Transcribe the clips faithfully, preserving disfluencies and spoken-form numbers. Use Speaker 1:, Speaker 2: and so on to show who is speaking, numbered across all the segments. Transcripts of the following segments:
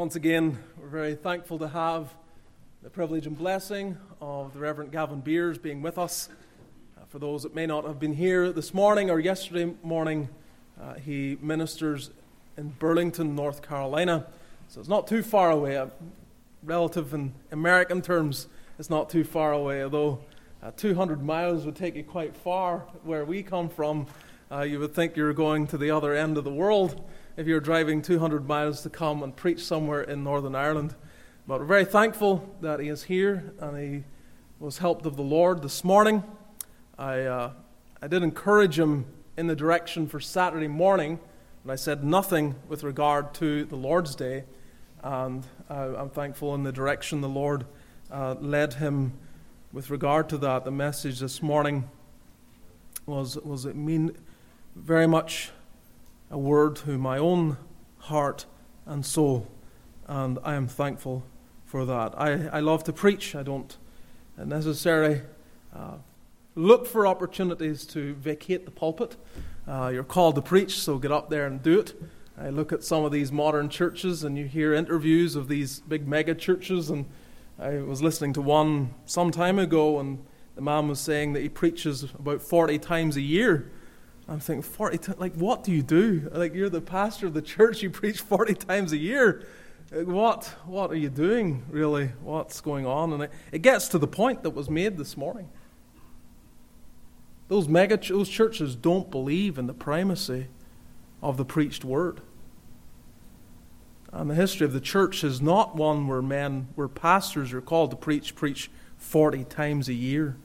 Speaker 1: Once again, we're very thankful to have the privilege and blessing of the Reverend Gavin Beers being with us. Uh, for those that may not have been here this morning or yesterday morning, uh, he ministers in Burlington, North Carolina. So it's not too far away. Uh, relative in American terms, it's not too far away, although uh, two hundred miles would take you quite far where we come from. Uh, you would think you're going to the other end of the world if you're driving two hundred miles to come and preach somewhere in Northern Ireland. But we're very thankful that he is here and he was helped of the Lord this morning. I uh, I did encourage him in the direction for Saturday morning, and I said nothing with regard to the Lord's Day. And uh, I'm thankful in the direction the Lord uh, led him with regard to that. The message this morning was, was it mean very much a word to my own heart and soul, and I am thankful for that. I, I love to preach. I don't necessarily uh, look for opportunities to vacate the pulpit. Uh, you're called to preach, so get up there and do it. I look at some of these modern churches and you hear interviews of these big mega churches, and I was listening to one some time ago, and the man was saying that he preaches about forty times a year. I'm thinking, forty times, like, what do you do? Like, you're the pastor of the church, you preach forty times a year. What what are you doing, really? What's going on? And it, it gets to the point that was made this morning. Those mega those churches don't believe in the primacy of the preached word. And the history of the church is not one where men, where pastors are called to preach, preach forty times a year.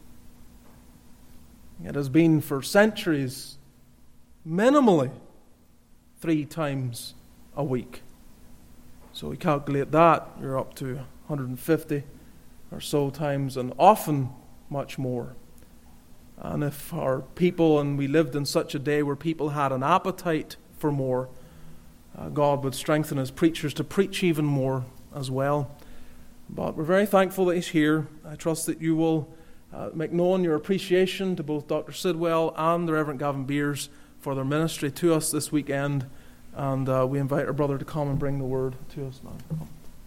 Speaker 1: It has been for centuries minimally three times a week. So we calculate that, you're up to one hundred fifty or so times, and often much more. And if our people, and we lived in such a day where people had an appetite for more, uh, God would strengthen his preachers to preach even more as well. But we're very thankful that he's here. I trust that you will uh, make known your appreciation to both Doctor Sidwell and the Reverend Gavin Beers for their ministry to us this weekend, and uh, we invite our brother to come and bring the word to us now.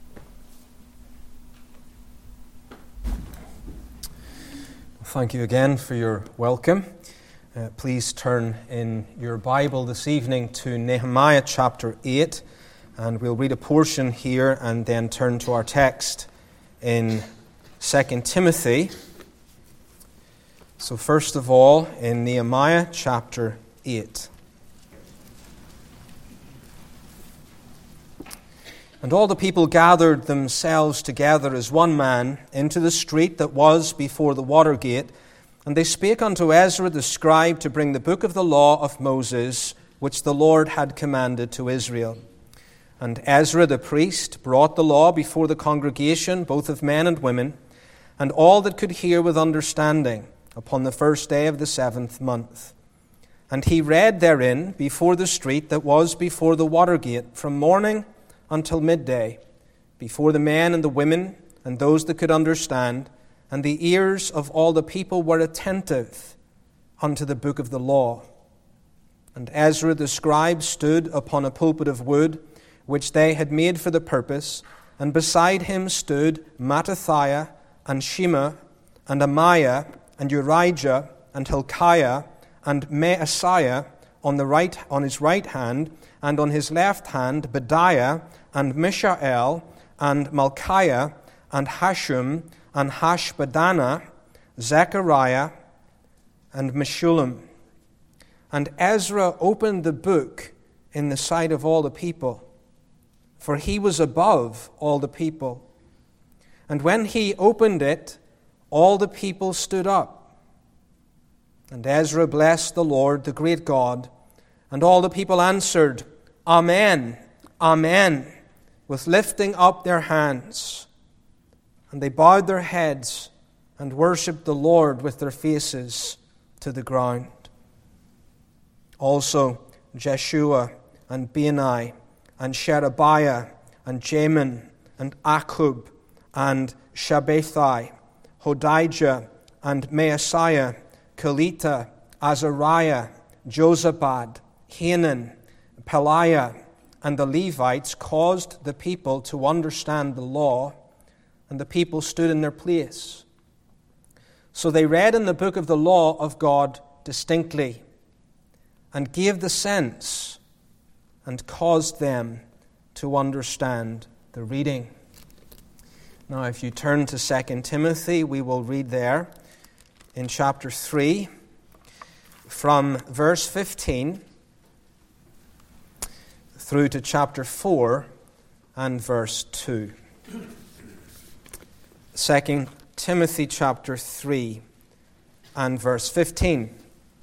Speaker 2: Thank you again for your welcome. Uh, please turn in your Bible this evening to Nehemiah chapter eight, and we'll read a portion here and then turn to our text in Second Timothy. So first of all, in Nehemiah chapter eight. And all the people gathered themselves together as one man into the street that was before the water gate, and they spake unto Ezra the scribe to bring the book of the law of Moses, which the Lord had commanded to Israel. And Ezra the priest brought the law before the congregation, both of men and women, and all that could hear with understanding, upon the first day of the seventh month. And he read therein before the street that was before the water gate, from morning until midday, before the men and the women and those that could understand, and the ears of all the people were attentive unto the book of the law. And Ezra the scribe stood upon a pulpit of wood, which they had made for the purpose, and beside him stood Mattithiah and Shema and Amaiah and Urijah and Hilkiah and Maaseiah on the right, on his right hand, and on his left hand Bediah and Mishael and Malchiah and Hashum and Hashbaddanah, Zechariah and Meshullam. And Ezra opened the book in the sight of all the people, for he was above all the people. And when he opened it, all the people stood up. And Ezra blessed the Lord, the great God, and all the people answered, Amen, Amen, with lifting up their hands. And they bowed their heads and worshipped the Lord with their faces to the ground. Also Jeshua and Bani and Sherebiah and Jamin and Akkub and Shabbathai, Hodijah and Maaseiah, Kelita, Azariah, Josabad, Hanan, Peliah, and the Levites caused the people to understand the law, and the people stood in their place. So they read in the book of the law of God distinctly, and gave the sense, and caused them to understand the reading. Now, if you turn to Second Timothy, we will read there in chapter three, from verse fifteen through to chapter four and verse two. Second Timothy chapter three and verse fifteen.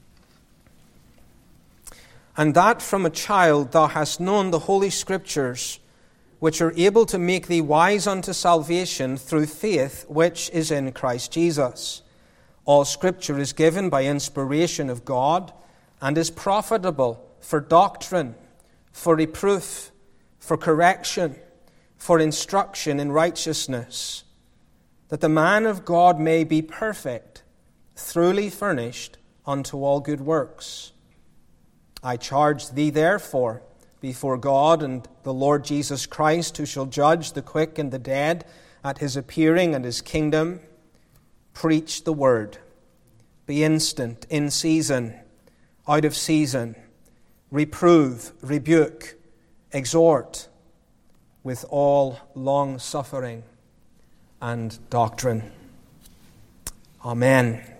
Speaker 2: And that from a child thou hast known the Holy Scriptures, which are able to make thee wise unto salvation through faith which is in Christ Jesus. All Scripture is given by inspiration of God, and is profitable for doctrine, for reproof, for correction, for instruction in righteousness, that the man of God may be perfect, thoroughly furnished unto all good works. I charge thee therefore before God and the Lord Jesus Christ, who shall judge the quick and the dead at his appearing and his kingdom, preach the word. Be instant, in season, out of season. Reprove, rebuke, exhort with all long-suffering and doctrine. Amen.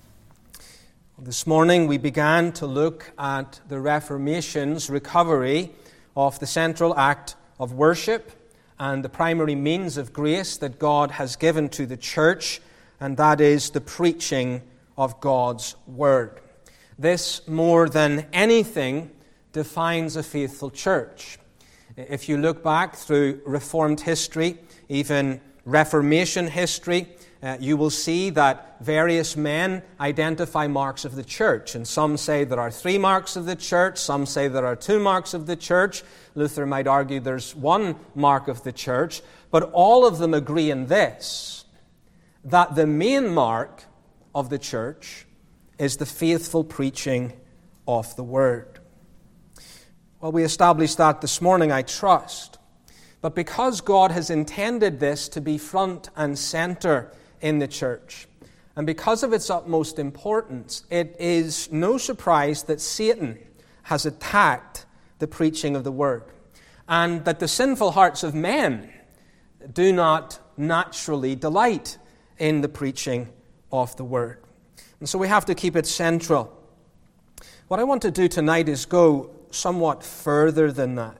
Speaker 2: This morning we began to look at the Reformation's recovery of the central act of worship and the primary means of grace that God has given to the church, and that is the preaching of God's Word. This, more than anything, defines a faithful church. If you look back through Reformed history, even Reformation history, uh, you will see that various men identify marks of the church. And some say there are three marks of the church, some say there are two marks of the church. Luther might argue there's one mark of the church, but all of them agree in this, that the main mark of the church is the faithful preaching of the Word. Well, we established that this morning, I trust. But because God has intended this to be front and center in the church, and because of its utmost importance, it is no surprise that Satan has attacked the preaching of the Word, and that the sinful hearts of men do not naturally delight in the preaching of the Word. And so we have to keep it central. What I want to do tonight is go somewhat further than that,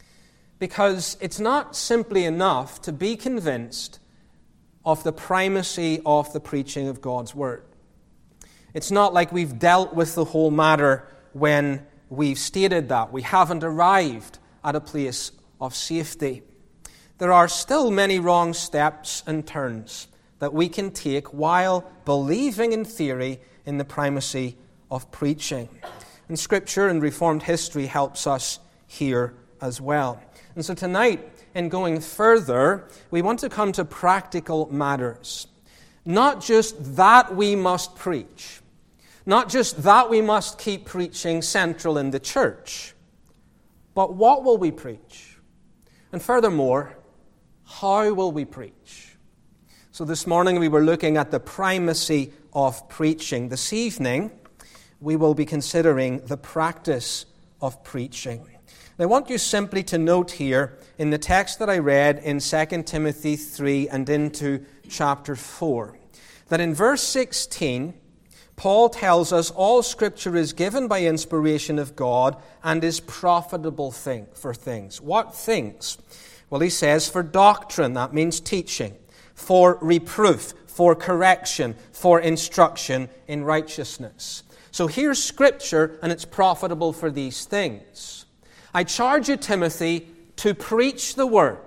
Speaker 2: because it's not simply enough to be convinced of the primacy of the preaching of God's Word. It's not like we've dealt with the whole matter when we've stated that. We haven't arrived at a place of safety. There are still many wrong steps and turns that we can take while believing in theory in the primacy of preaching. And Scripture and Reformed history helps us here as well. And so tonight, in going further, we want to come to practical matters. Not just that we must preach, not just that we must keep preaching central in the church, but what will we preach? And furthermore, how will we preach? So this morning we were looking at the primacy of preaching. This evening we will be considering the practice of preaching. And I want you simply to note here in the text that I read in Second Timothy three and into chapter four, that in verse sixteen, Paul tells us all Scripture is given by inspiration of God and is profitable thing for things. What things? Well, he says for doctrine, that means teaching, for reproof, for correction, for instruction in righteousness. So here's Scripture, and it's profitable for these things. I charge you, Timothy, to preach the Word.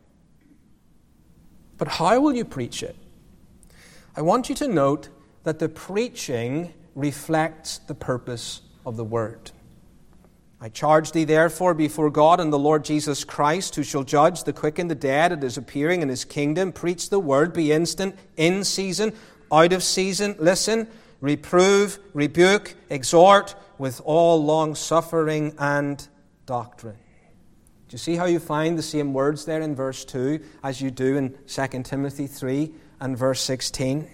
Speaker 2: But how will you preach it? I want you to note that the preaching reflects the purpose of the Word. I charge thee therefore before God and the Lord Jesus Christ, who shall judge the quick and the dead at his appearing in his kingdom, preach the Word, be instant, in season, out of season, listen, reprove, rebuke, exhort with all long suffering and doctrine. Do you see how you find the same words there in verse two as you do in Second Timothy three and verse sixteen?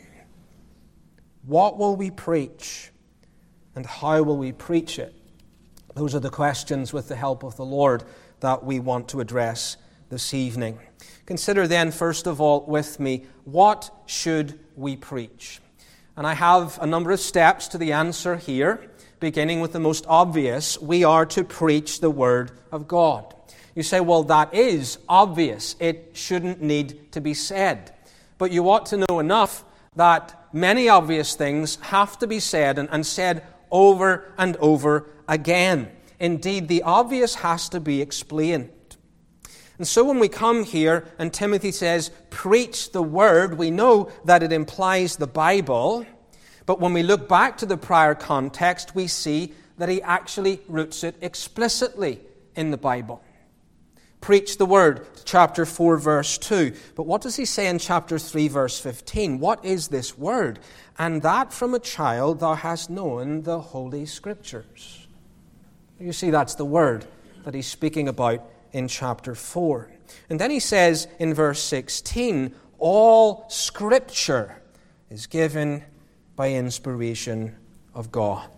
Speaker 2: What will we preach, and how will we preach it? Those are the questions, with the help of the Lord, that we want to address this evening. Consider then, first of all, with me, what should we preach? And I have a number of steps to the answer here, beginning with the most obvious. We are to preach the Word of God. You say, well, that is obvious. It shouldn't need to be said. But you ought to know enough that many obvious things have to be said, and, and said over and over again. Indeed, the obvious has to be explained. And so when we come here and Timothy says, preach the Word, we know that it implies the Bible. But when we look back to the prior context, we see that he actually roots it explicitly in the Bible. Preach the Word, chapter four, verse two. But what does he say in chapter three, verse fifteen? What is this Word? And that from a child thou hast known the Holy Scriptures. You see, that's the Word that he's speaking about in chapter four. And then he says in verse sixteen, all Scripture is given by inspiration of God.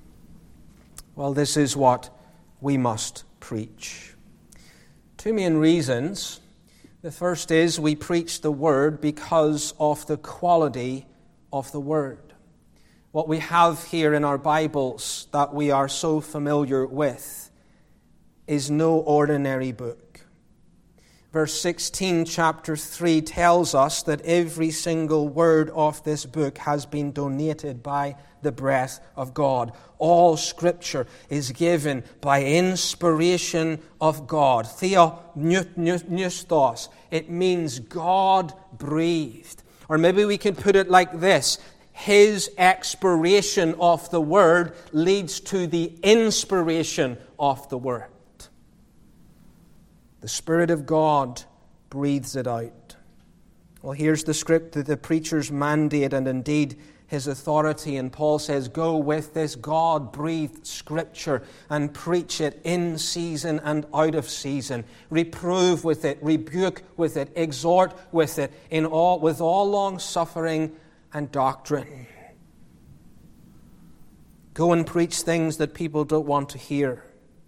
Speaker 2: Well, this is what we must preach. Two main reasons. The first is we preach the Word because of the quality of the Word. What we have here in our Bibles that we are so familiar with is no ordinary book. Verse sixteen, chapter three, tells us that every single word of this book has been donated by the breath of God. All Scripture is given by inspiration of God. Theopneustos. It means God-breathed. Or maybe we can put it like this. His expiration of the Word leads to the inspiration of the Word. The Spirit of God breathes it out. Well, here's the script, the preacher's mandate, and indeed his authority. And Paul says, go with this God-breathed Scripture and preach it in season and out of season. Reprove with it, rebuke with it, exhort with it, in all with all long-suffering and doctrine. Go and preach things that people don't want to hear.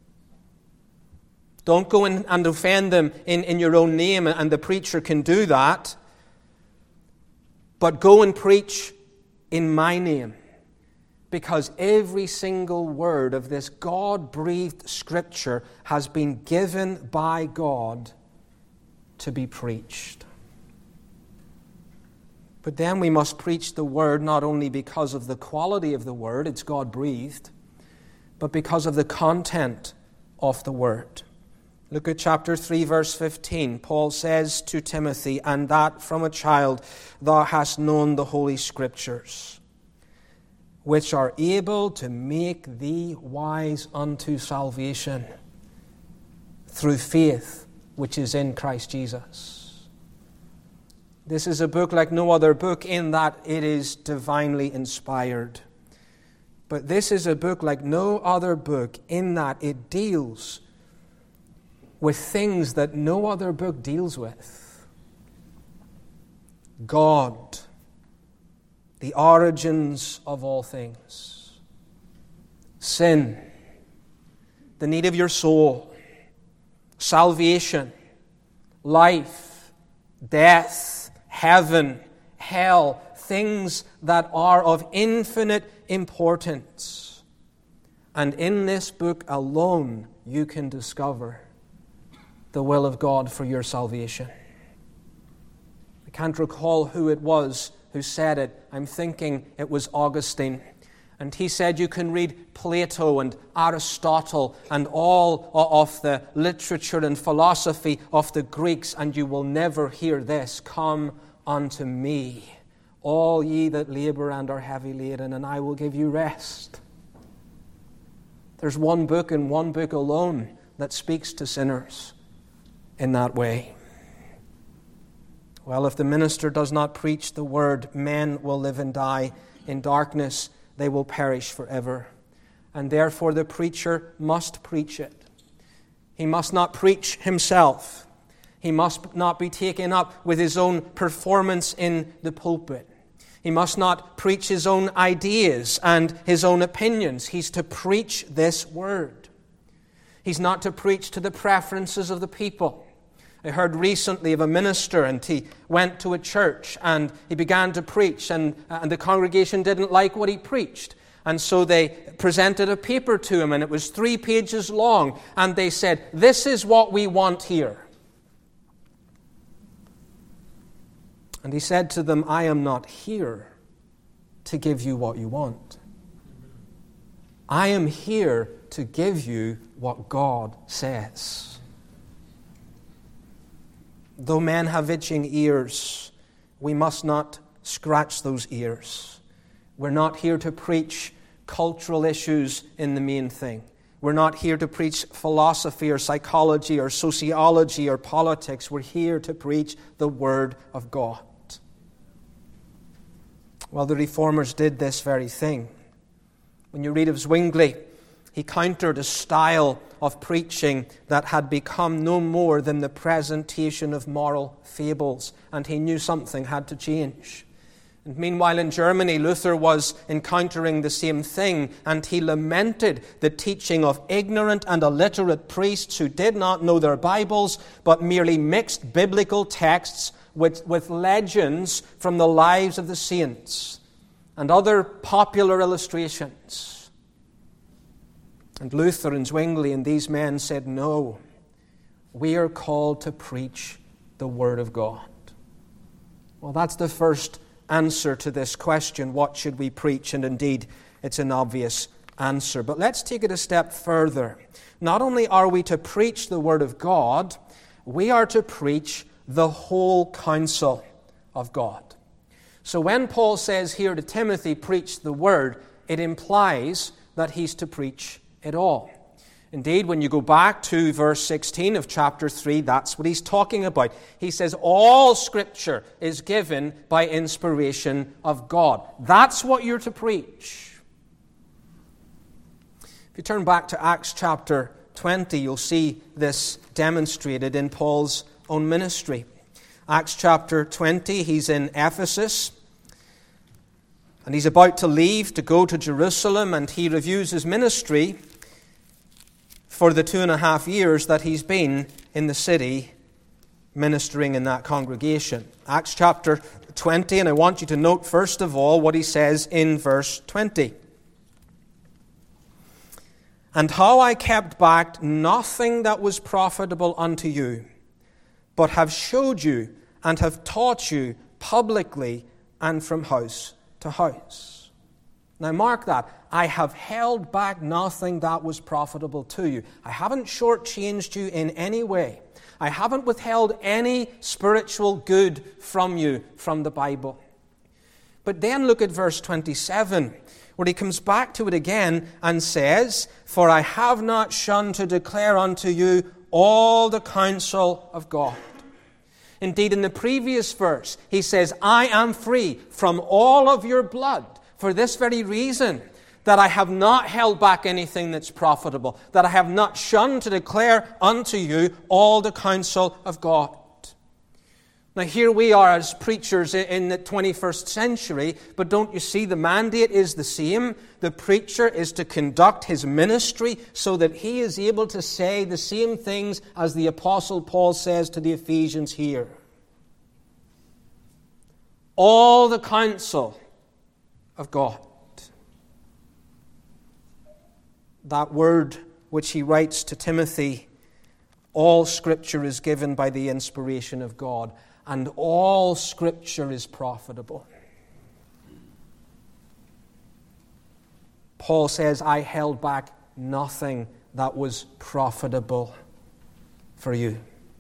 Speaker 2: Don't go in and offend them in, in your own name, and the preacher can do that. But go and preach in my name, because every single word of this God-breathed Scripture has been given by God to be preached. But then we must preach the Word not only because of the quality of the Word, it's God-breathed, but because of the content of the Word. Look at chapter three, verse fifteen. Paul says to Timothy, and that from a child thou hast known the Holy Scriptures, which are able to make thee wise unto salvation through faith which is in Christ Jesus. This is a book like no other book in that it is divinely inspired. But this is a book like no other book in that it deals with things that no other book deals with. God, the origins of all things. Sin, the need of your soul. Salvation, life, death, heaven, hell, things that are of infinite importance. And in this book alone you can discover the will of God for your salvation. I can't recall who it was who said it. I'm thinking it was Augustine. And he said you can read Plato and Aristotle and all of the literature and philosophy of the Greeks, and you will never hear this: come unto me, all ye that labor and are heavy laden, and I will give you rest. There's one book and one book alone that speaks to sinners in that way. Well, if the minister does not preach the word, men will live and die in darkness. They will perish forever. And therefore the preacher must preach it. He must not preach himself. He must not be taken up with his own performance in the pulpit. He must not preach his own ideas and his own opinions. He's to preach this word. He's not to preach to the preferences of the people. I heard recently of a minister, and he went to a church and he began to preach, and, and the congregation didn't like what he preached. And so they presented a paper to him, and it was three pages long, and they said, "This is what we want here." And he said to them, "I am not here to give you what you want. I am here to give you what God says." Though men have itching ears, we must not scratch those ears. We're not here to preach cultural issues in the main thing. We're not here to preach philosophy or psychology or sociology or politics. We're here to preach the Word of God. Well, the Reformers did this very thing. When you read of Zwingli, he countered a style of preaching that had become no more than the presentation of moral fables, and he knew something had to change. And meanwhile in Germany, Luther was encountering the same thing, and he lamented the teaching of ignorant and illiterate priests who did not know their Bibles, but merely mixed biblical texts with, with legends from the lives of the saints and other popular illustrations. And Luther and Zwingli and these men said, "No, we are called to preach the Word of God." Well, that's the first answer to this question, what should we preach? And indeed, it's an obvious answer. But let's take it a step further. Not only are we to preach the Word of God, we are to preach the whole counsel of God. So when Paul says here to Timothy, preach the Word, it implies that he's to preach it all. Indeed, when you go back to verse sixteen of chapter three, that's what he's talking about. He says, all Scripture is given by inspiration of God. That's what you're to preach. If you turn back to Acts chapter twenty, you'll see this demonstrated in Paul's own ministry. Acts chapter twenty, he's in Ephesus, and he's about to leave to go to Jerusalem, and he reviews his ministry for the two and a half years that he's been in the city ministering in that congregation. Acts chapter twenty, and I want you to note first of all what he says in verse twenty. "And how I kept back nothing that was profitable unto you, but have showed you and have taught you publicly and from house to house." Now mark that. I have held back nothing that was profitable to you. I haven't shortchanged you in any way. I haven't withheld any spiritual good from you from the Bible. But then look at verse twenty-seven, where he comes back to it again and says, "For I have not shunned to declare unto you all the counsel of God." Indeed, in the previous verse, he says, "I am free from all of your blood for this very reason, that I have not held back anything that's profitable, that I have not shunned to declare unto you all the counsel of God." Now here we are as preachers in the twenty-first century, but don't you see the mandate is the same? The preacher is to conduct his ministry so that he is able to say the same things as the Apostle Paul says to the Ephesians here. All the counsel of God. That word which he writes to Timothy, all Scripture is given by the inspiration of God, and all Scripture is profitable. Paul says, I held back nothing that was profitable for you.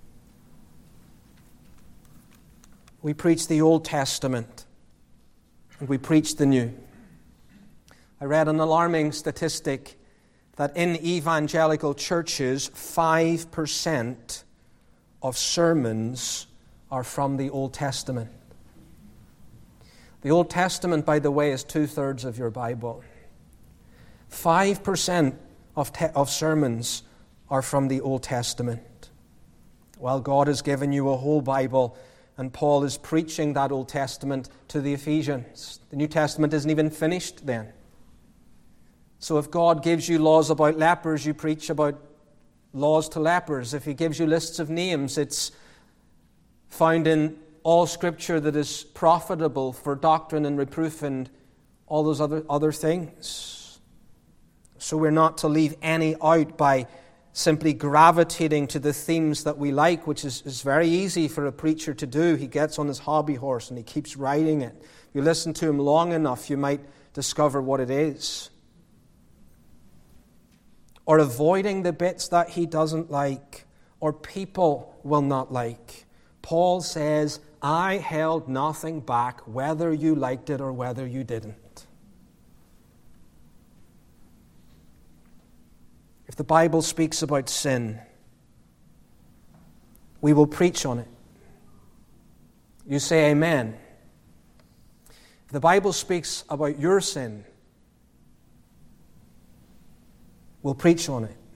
Speaker 2: We preach the Old Testament, and we preach the New. I read an alarming statistic that in evangelical churches, five percent of sermons are from the Old Testament. The Old Testament, by the way, is two-thirds of your Bible. five percent of, te- of sermons are from the Old Testament. Well, God has given you a whole Bible, and Paul is preaching that Old Testament to the Ephesians. The New Testament isn't even finished then. So if God gives you laws about lepers, you preach about laws to lepers. If He gives you lists of names, it's found in all Scripture that is profitable for doctrine and reproof and all those other, other things. So we're not to leave any out by simply gravitating to the themes that we like, which is, is very easy for a preacher to do. He gets on his hobby horse and he keeps riding it. If you listen to him long enough, you might discover what it is. Or avoiding the bits that he doesn't like, or people will not like. Paul says, I held nothing back, whether you liked it or whether you didn't. If the Bible speaks about sin, we will preach on it. You say amen. If the Bible speaks about your sin, we'll preach on it.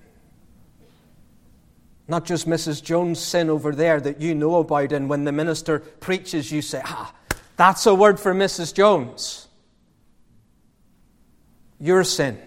Speaker 2: Not just Missus Jones' sin over there that you know about, and when the minister preaches, you say, ah, that's a word for Missus Jones. Your sin.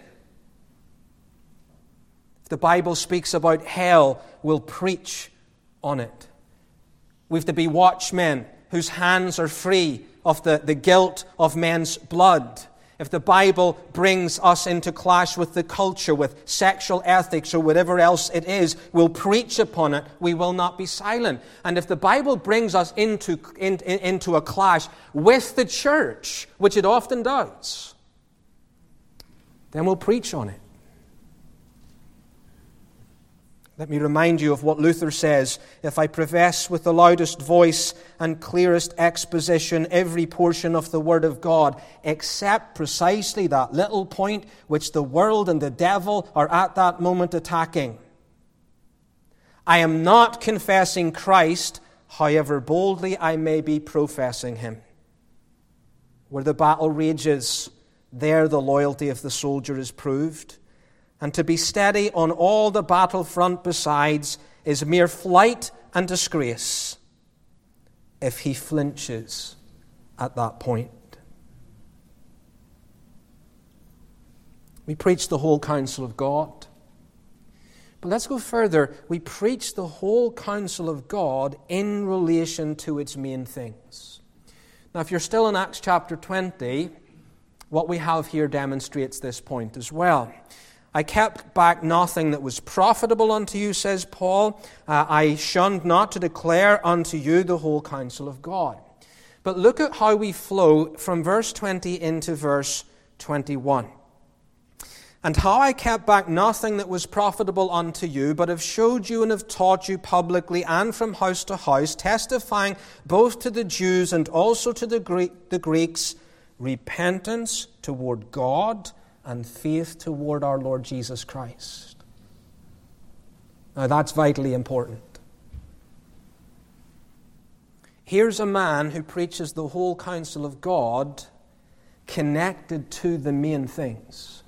Speaker 2: If the Bible speaks about hell, we'll preach on it. We have to be watchmen whose hands are free of the, the guilt of men's blood. If the Bible brings us into clash with the culture, with sexual ethics or whatever else it is, we'll preach upon it. We will not be silent. And if the Bible brings us into, in, in, into a clash with the church, which it often does, then we'll preach on it. Let me remind you of what Luther says. If I profess with the loudest voice and clearest exposition every portion of the Word of God, except precisely that little point which the world and the devil are at that moment attacking, I am not confessing Christ, however boldly I may be professing Him. Where the battle rages, there the loyalty of the soldier is proved. And to be steady on all the battlefront besides is mere flight and disgrace if he flinches at that point. We preach the whole counsel of God. But let's go further. We preach the whole counsel of God in relation to its main things. Now, if you're still in Acts chapter twenty, what we have here demonstrates this point as well. I kept back nothing that was profitable unto you, says Paul. Uh, I shunned not to declare unto you the whole counsel of God. But look at how we flow from verse twenty into verse twenty-one. And how I kept back nothing that was profitable unto you, but have showed you and have taught you publicly and from house to house, testifying both to the Jews and also to the Greek, the Greeks, repentance toward God and faith toward our Lord Jesus Christ. Now that's vitally important. Here's a man who preaches the whole counsel of God connected to the main things.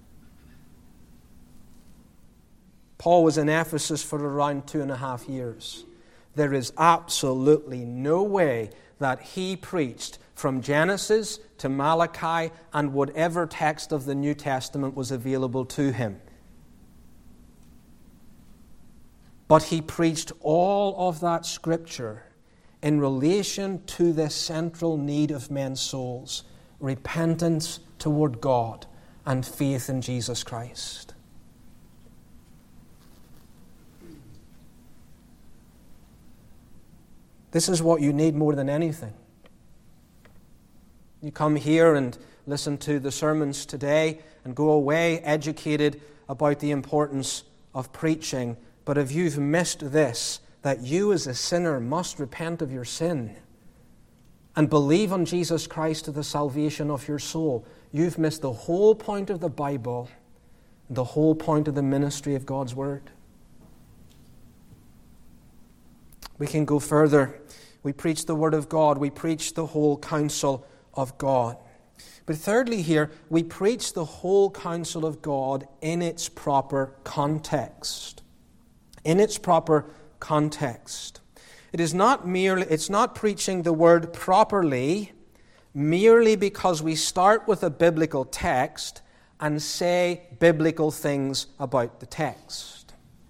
Speaker 2: Paul was in Ephesus for around two and a half years. There is absolutely no way that he preached from Genesis to Malachi and whatever text of the New Testament was available to him. But he preached all of that Scripture in relation to this central need of men's souls, repentance toward God and faith in Jesus Christ. This is what you need more than anything. You come here and listen to the sermons today and go away educated about the importance of preaching. But if you've missed this, that you as a sinner must repent of your sin and believe on Jesus Christ to the salvation of your soul, you've missed the whole point of the Bible, the whole point of the ministry of God's Word. We can go further. We preach the Word of God. We preach the whole counsel of God. But thirdly here, we preach the whole counsel of God in its proper context. in its proper context. It is not merely, it's not preaching the word properly merely because we start with a biblical text and say biblical things about the text.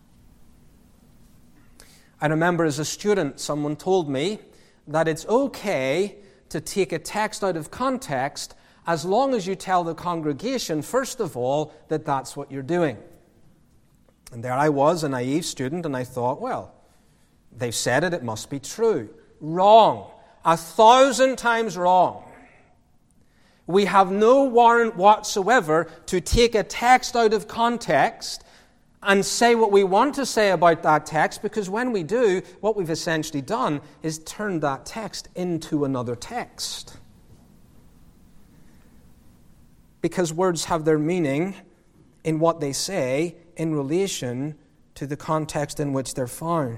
Speaker 2: I remember as a student, someone told me that it's okay to take a text out of context as long as you tell the congregation, first of all, that that's what you're doing. And there I was, a naive student, and I thought, well, they've said it, it must be true. Wrong. A thousand times wrong. We have no warrant whatsoever to take a text out of context and say what we want to say about that text, because when we do, what we've essentially done is turned that text into another text. Because words have their meaning in what they say in relation to the context in which they're found.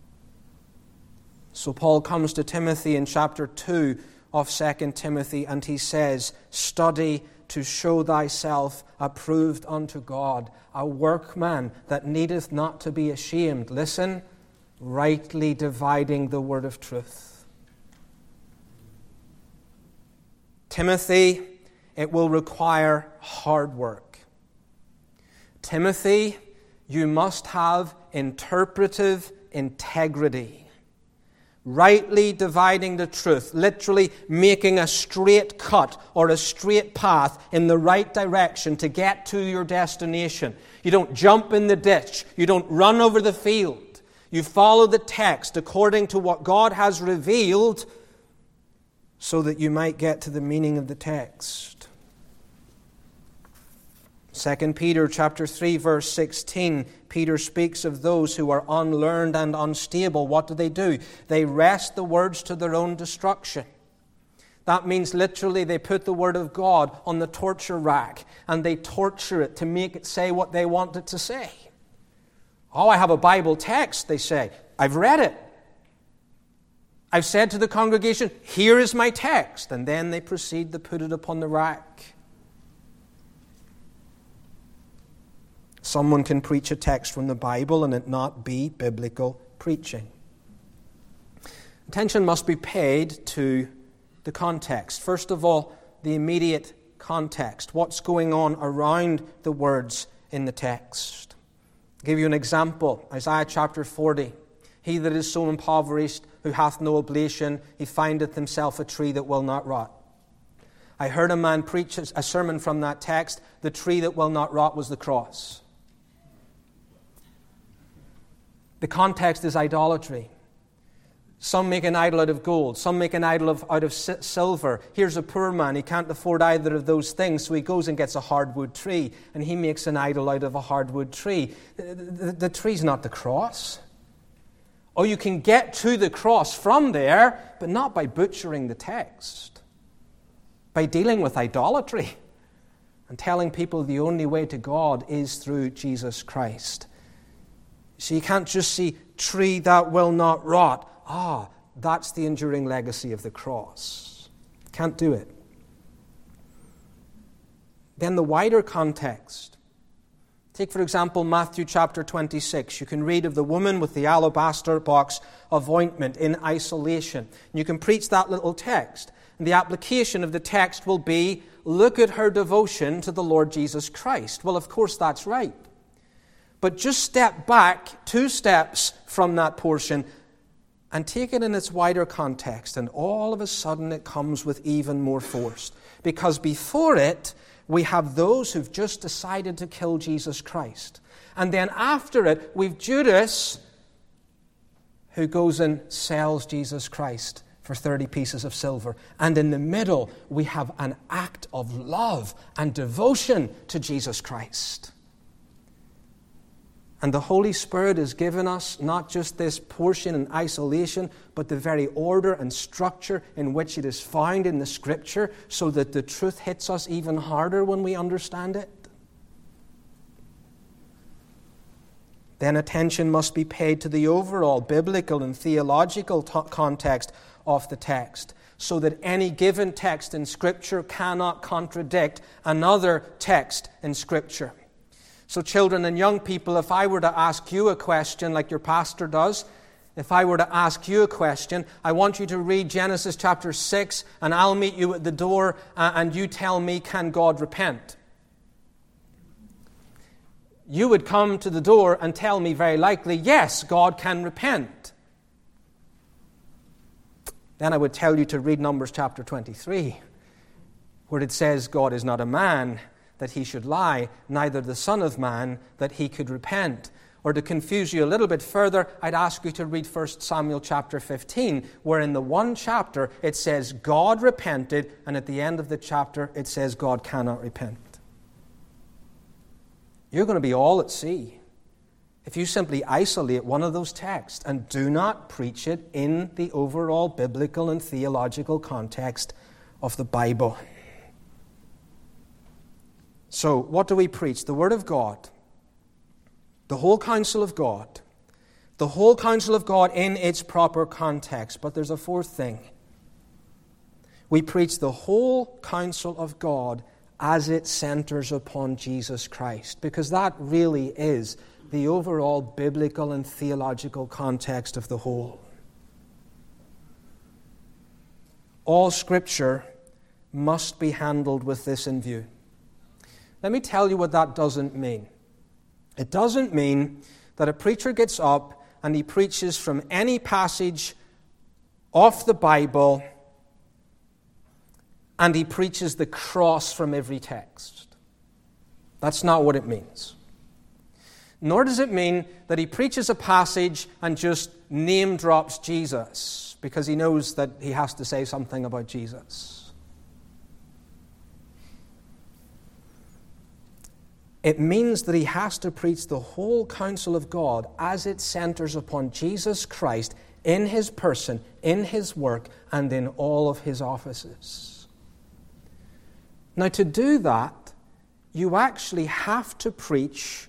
Speaker 2: So Paul comes to Timothy in chapter two of Second Timothy, and he says, "Study to show thyself approved unto God, a workman that needeth not to be ashamed." Listen, rightly dividing the word of truth. Timothy, it will require hard work. Timothy, you must have interpretive integrity. Rightly dividing the truth, literally making a straight cut or a straight path in the right direction to get to your destination. You don't jump in the ditch. You don't run over the field. You follow the text according to what God has revealed so that you might get to the meaning of the text. Second Peter chapter three, verse sixteen, Peter speaks of those who are unlearned and unstable. What do they do? They wrest the words to their own destruction. That means literally they put the word of God on the torture rack and they torture it to make it say what they want it to say. Oh, I have a Bible text, they say. I've read it. I've said to the congregation, here is my text. And then they proceed to put it upon the rack. Someone can preach a text from the Bible and it not be biblical preaching. Attention must be paid to the context. First of all, the immediate context. What's going on around the words in the text? I'll give you an example. Isaiah chapter forty. He that is so impoverished, who hath no oblation, he findeth himself a tree that will not rot. I heard a man preach a sermon from that text. The tree that will not rot was the cross. The context is idolatry. Some make an idol out of gold. Some make an idol of, out of silver. Here's a poor man. He can't afford either of those things, so he goes and gets a hardwood tree, and he makes an idol out of a hardwood tree. The, the, the tree's not the cross. Or you can get to the cross from there, but not by butchering the text. By dealing with idolatry and telling people the only way to God is through Jesus Christ. So you can't just see tree that will not rot. Ah, that's the enduring legacy of the cross. Can't do it. Then the wider context. Take, for example, Matthew chapter twenty-six. You can read of the woman with the alabaster box of ointment in isolation. And you can preach that little text. And the application of the text will be, look at her devotion to the Lord Jesus Christ. Well, of course, that's right. But just step back two steps from that portion and take it in its wider context, and all of a sudden it comes with even more force. Because before it, we have those who've just decided to kill Jesus Christ. And then after it, we've Judas who goes and sells Jesus Christ for thirty pieces of silver. And in the middle, we have an act of love and devotion to Jesus Christ. And the Holy Spirit has given us not just this portion in isolation, but the very order and structure in which it is found in the Scripture, so that the truth hits us even harder when we understand it. Then attention must be paid to the overall biblical and theological t- context of the text, so that any given text in Scripture cannot contradict another text in Scripture. So children and young people, if I were to ask you a question like your pastor does, if I were to ask you a question, I want you to read Genesis chapter six, and I'll meet you at the door, uh, and you tell me, can God repent? You would come to the door and tell me very likely, yes, God can repent. Then I would tell you to read Numbers chapter twenty-three, where it says God is not a man that he should lie, neither the Son of Man that he could repent. Or to confuse you a little bit further, I'd ask you to read First Samuel chapter fifteen, where in the one chapter it says God repented, and at the end of the chapter it says God cannot repent. You're going to be all at sea if you simply isolate one of those texts and do not preach it in the overall biblical and theological context of the Bible. So, what do we preach? The Word of God, the whole counsel of God, the whole counsel of God in its proper context. But there's a fourth thing. We preach the whole counsel of God as it centers upon Jesus Christ, because that really is the overall biblical and theological context of the whole. All Scripture must be handled with this in view. Let me tell you what that doesn't mean. It doesn't mean that a preacher gets up and he preaches from any passage of the Bible and he preaches the cross from every text. That's not what it means. Nor does it mean that he preaches a passage and just name drops Jesus because he knows that he has to say something about Jesus. It means that he has to preach the whole counsel of God as it centers upon Jesus Christ in his person, in his work, and in all of his offices. Now, to do that, you actually have to preach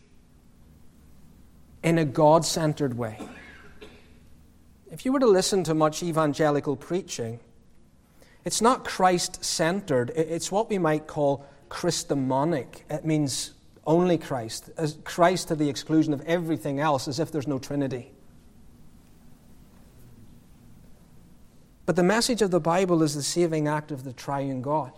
Speaker 2: in a God-centered way. If you were to listen to much evangelical preaching, it's not Christ-centered. It's what we might call Christomonic. It means only Christ, as Christ to the exclusion of everything else, as if there's no Trinity. But the message of the Bible is the saving act of the triune God.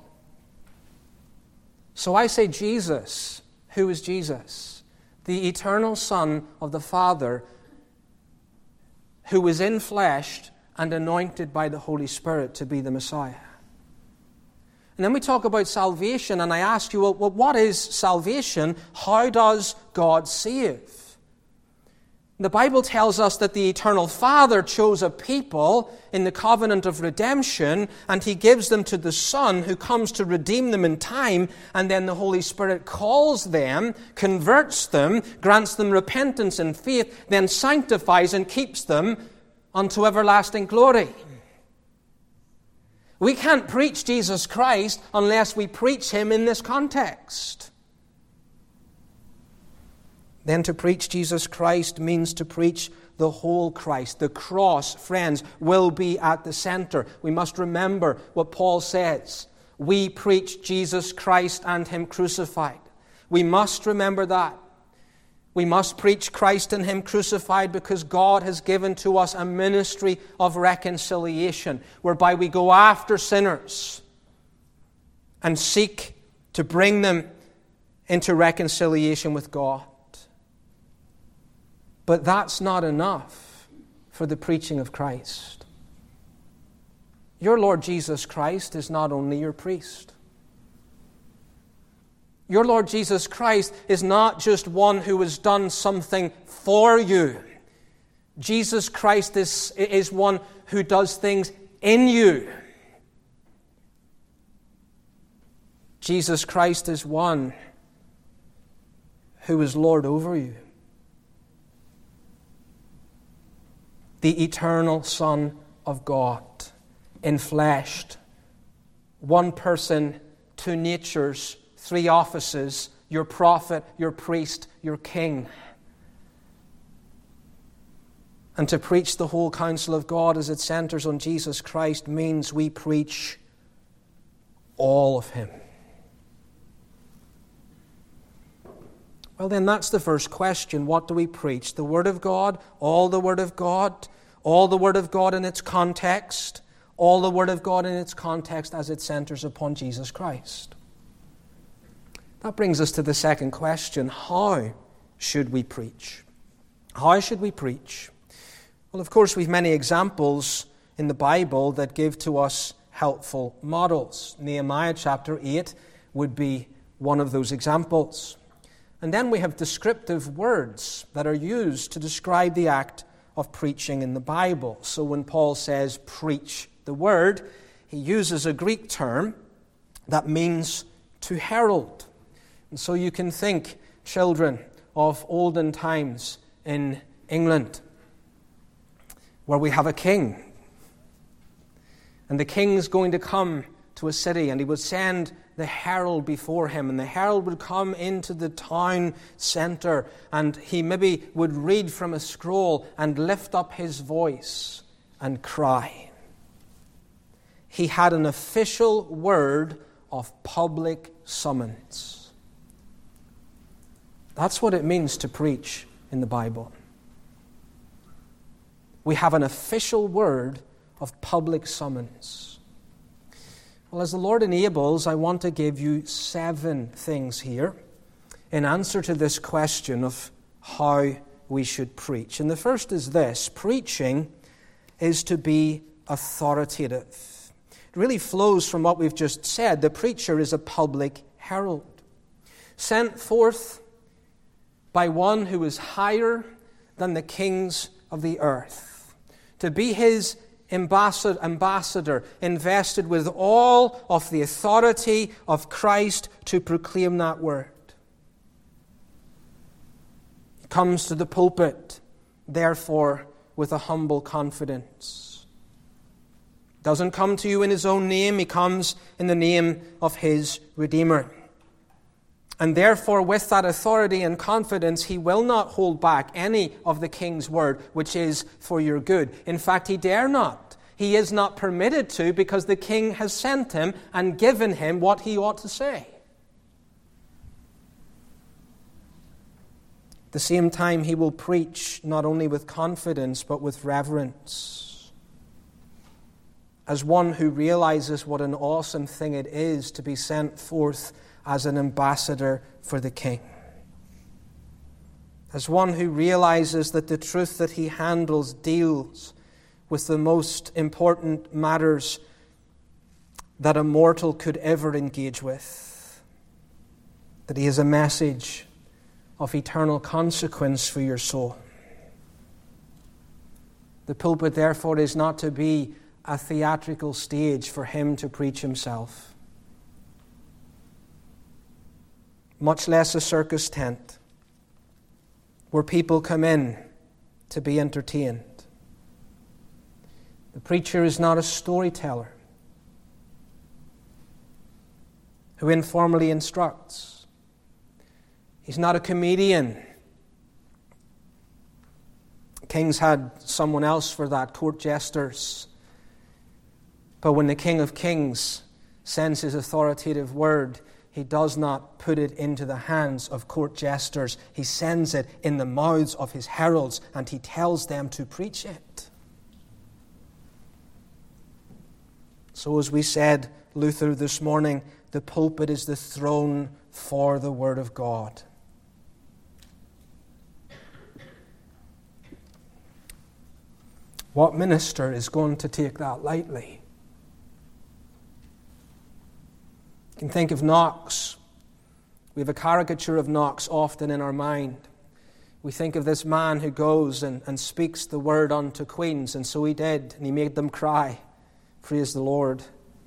Speaker 2: So I say Jesus. Who is Jesus? The eternal Son of the Father, who was in flesh and anointed by the Holy Spirit to be the Messiah. And then we talk about salvation, and I ask you, well, what is salvation? How does God save? The Bible tells us that the eternal Father chose a people in the covenant of redemption, and He gives them to the Son who comes to redeem them in time, and then the Holy Spirit calls them, converts them, grants them repentance and faith, then sanctifies and keeps them unto everlasting glory. We can't preach Jesus Christ unless we preach Him in this context. Then to preach Jesus Christ means to preach the whole Christ. The cross, friends, will be at the center. We must remember what Paul says. We preach Jesus Christ and Him crucified. We must remember that. We must preach Christ and Him crucified because God has given to us a ministry of reconciliation, whereby we go after sinners and seek to bring them into reconciliation with God. But that's not enough for the preaching of Christ. Your Lord Jesus Christ is not only your priest. Your Lord Jesus Christ is not just one who has done something for you. Jesus Christ is, is one who does things in you. Jesus Christ is one who is Lord over you. The eternal Son of God, enfleshed. One person, two natures, three offices, your prophet, your priest, your king. And to preach the whole counsel of God as it centers on Jesus Christ means we preach all of Him. Well, then that's the first question. What do we preach? The Word of God, all the Word of God, all the Word of God in its context, all the Word of God in its context as it centers upon Jesus Christ. That brings us to the second question. How should we preach? How should we preach? Well, of course, we've many examples in the Bible that give to us helpful models. Nehemiah chapter eight would be one of those examples. And then we have descriptive words that are used to describe the act of preaching in the Bible. So when Paul says, preach the word, he uses a Greek term that means to herald. And so you can think, children, of olden times in England, where we have a king. And the king's going to come to a city, and he would send the herald before him, and the herald would come into the town centre, and he maybe would read from a scroll and lift up his voice and cry. He had an official word of public summons. That's what it means to preach in the Bible. We have an official word of public summons. Well, as the Lord enables, I want to give you seven things here in answer to this question of how we should preach. And the first is this: preaching is to be authoritative. It really flows from what we've just said. The preacher is a public herald, sent forth by one who is higher than the kings of the earth, to be his ambassador, ambassador, invested with all of the authority of Christ to proclaim that word. He comes to the pulpit, therefore, with a humble confidence. Doesn't come to you in his own name, he comes in the name of his Redeemer. And therefore, with that authority and confidence, he will not hold back any of the king's word, which is for your good. In fact, he dare not. He is not permitted to, because the king has sent him and given him what he ought to say. At the same time, he will preach not only with confidence, but with reverence, as one who realizes what an awesome thing it is to be sent forth as an ambassador for the king. As one who realizes that the truth that he handles deals with the most important matters that a mortal could ever engage with. That he is a message of eternal consequence for your soul. The pulpit, therefore, is not to be a theatrical stage for him to preach himself, much less a circus tent where people come in to be entertained. The preacher is not a storyteller who informally instructs. He's not a comedian. Kings had someone else for that, court jesters. But when the King of Kings sends his authoritative word, he does not put it into the hands of court jesters. He sends it in the mouths of his heralds, and he tells them to preach it. So as we said, Luther, this morning, the pulpit is the throne for the Word of God. What minister is going to take that lightly? You can think of Knox. We have a caricature of Knox often in our mind. We think of this man who goes and, and speaks the word unto queens, and so he did, and he made them cry. Praise the Lord.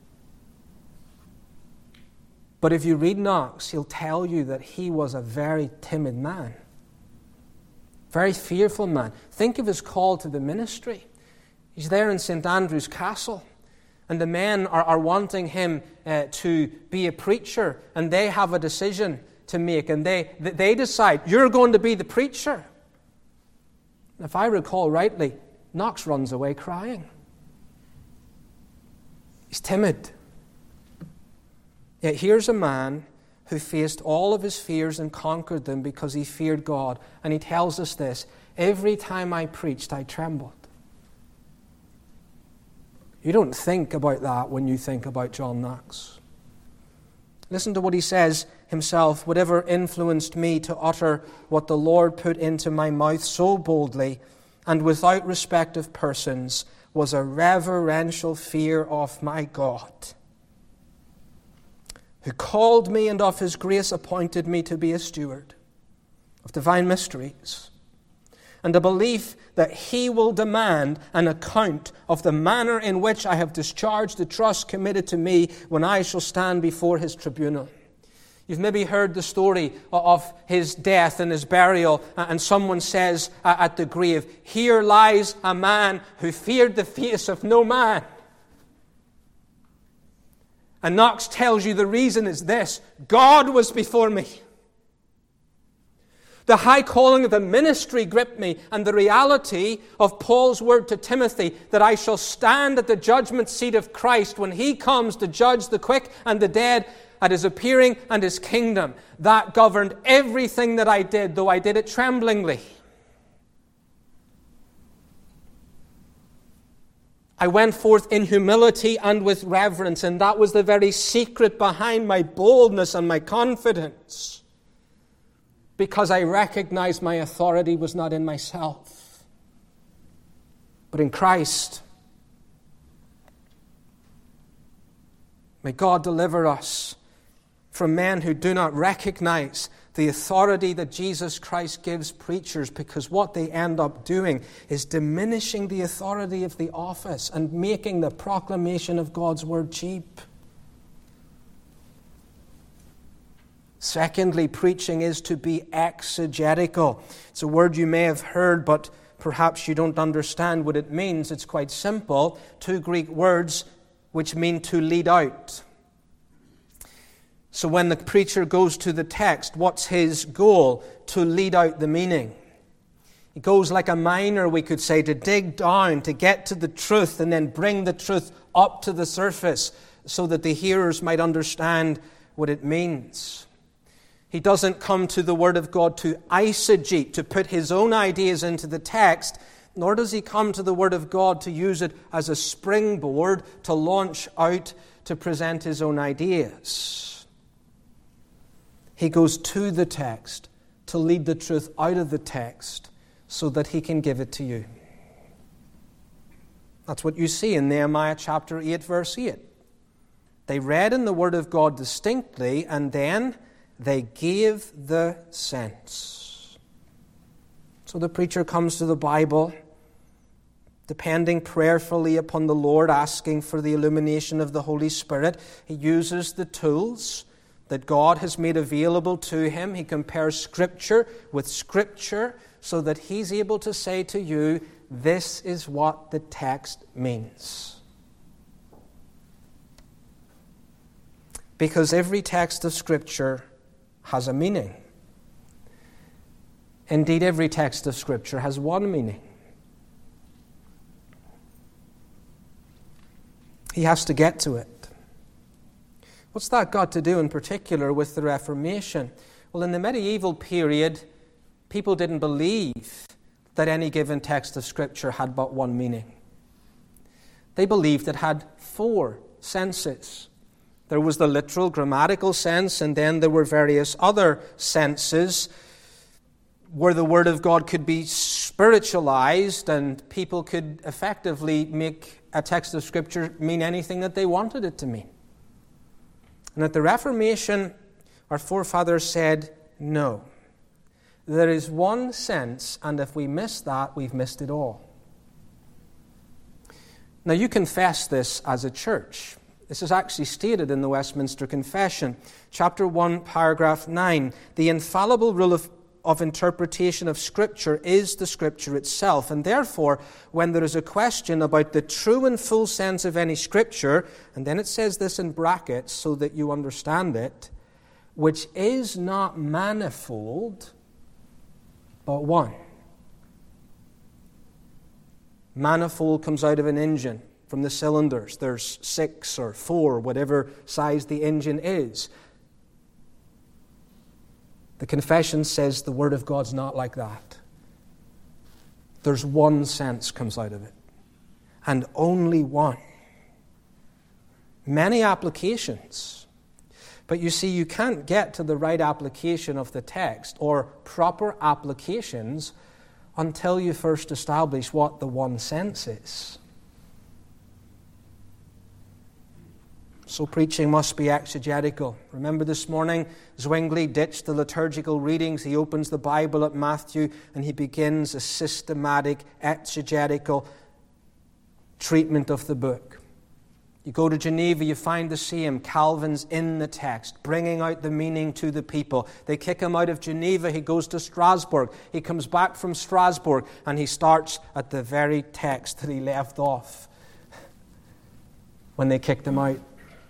Speaker 2: But if you read Knox, he'll tell you that he was a very timid man. Very fearful man. Think of his call to the ministry. He's there in Saint Andrew's Castle, and the men are, are wanting him uh, to be a preacher, and they have a decision to make, and they, they decide, you're going to be the preacher. If I recall rightly, Knox runs away crying. He's timid. Yet here's a man who faced all of his fears and conquered them because he feared God. And he tells us this, every time I preached, I trembled. You don't think about that when you think about John Knox. Listen to what he says himself. Whatever influenced me to utter what the Lord put into my mouth so boldly and without respect of persons was a reverential fear of my God, who called me and of his grace appointed me to be a steward of divine mysteries, and a belief that he will demand an account of the manner in which I have discharged the trust committed to me when I shall stand before his tribunal. You've maybe heard the story of his death and his burial, and someone says at the grave, "Here lies a man who feared the face of no man." And Knox tells you the reason is this: God was before me. The high calling of the ministry gripped me, and the reality of Paul's word to Timothy that I shall stand at the judgment seat of Christ when he comes to judge the quick and the dead at his appearing and his kingdom. That governed everything that I did, though I did it tremblingly. I went forth in humility and with reverence, and that was the very secret behind my boldness and my confidence. Because I recognized my authority was not in myself, but in Christ. May God deliver us from men who do not recognize the authority that Jesus Christ gives preachers, because what they end up doing is diminishing the authority of the office and making the proclamation of God's word cheap. Secondly, preaching is to be exegetical. It's a word you may have heard, but perhaps you don't understand what it means. It's quite simple. Two Greek words which mean to lead out. So when the preacher goes to the text, what's his goal? To lead out the meaning. He goes like a miner, we could say, to dig down, to get to the truth, and then bring the truth up to the surface so that the hearers might understand what it means. He doesn't come to the Word of God to eisegete, to put his own ideas into the text, nor does he come to the Word of God to use it as a springboard to launch out to present his own ideas. He goes to the text to lead the truth out of the text so that he can give it to you. That's what you see in Nehemiah chapter eight, verse eight. They read in the Word of God distinctly, and then they gave the sense. So the preacher comes to the Bible, depending prayerfully upon the Lord, asking for the illumination of the Holy Spirit. He uses the tools that God has made available to him. He compares Scripture with Scripture so that he's able to say to you, this is what the text means. Because every text of Scripture has a meaning. Indeed, every text of Scripture has one meaning. He has to get to it. What's that got to do in particular with the Reformation? Well, in the medieval period, people didn't believe that any given text of Scripture had but one meaning. They believed it had four senses. There was the literal grammatical sense, and then there were various other senses where the Word of God could be spiritualized and people could effectively make a text of Scripture mean anything that they wanted it to mean. And at the Reformation, our forefathers said, no. There is one sense, and if we miss that, we've missed it all. Now, you confess this as a church. This is actually stated in the Westminster Confession, chapter one, paragraph nine. The infallible rule of, of interpretation of Scripture is the Scripture itself. And therefore, when there is a question about the true and full sense of any Scripture, and then it says this in brackets so that you understand it, which is not manifold, but one. Manifold comes out of an engine. From the cylinders, there's six or four, whatever size the engine is. The confession says the Word of God's not like that. There's one sense comes out of it, and only one. Many applications. But you see, you can't get to the right application of the text or proper applications until you first establish what the one sense is. So preaching must be exegetical. Remember this morning, Zwingli ditched the liturgical readings. He opens the Bible at Matthew and he begins a systematic exegetical treatment of the book. You go to Geneva, you find the same. Calvin's in the text, bringing out the meaning to the people. They kick him out of Geneva. He goes to Strasbourg. He comes back from Strasbourg, and he starts at the very text that he left off when they kicked him out.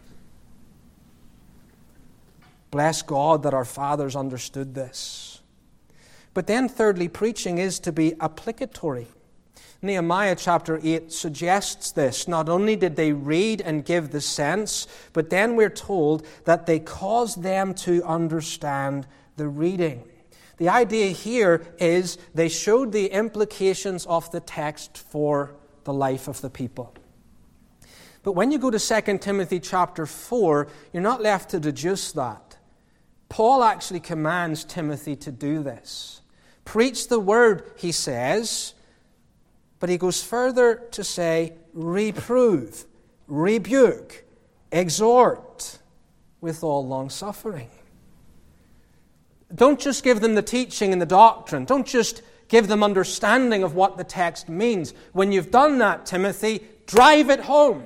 Speaker 2: Bless God that our fathers understood this. But then thirdly, preaching is to be applicatory. Nehemiah chapter eight suggests this. Not only did they read and give the sense, but then we're told that they caused them to understand the reading. The idea here is they showed the implications of the text for the life of the people. But when you go to Second Timothy chapter four, you're not left to deduce that. Paul actually commands Timothy to do this. Preach the word, he says. But he goes further to say, reprove, rebuke, exhort with all long-suffering. Don't just give them the teaching and the doctrine. Don't just give them understanding of what the text means. When you've done that, Timothy, drive it home.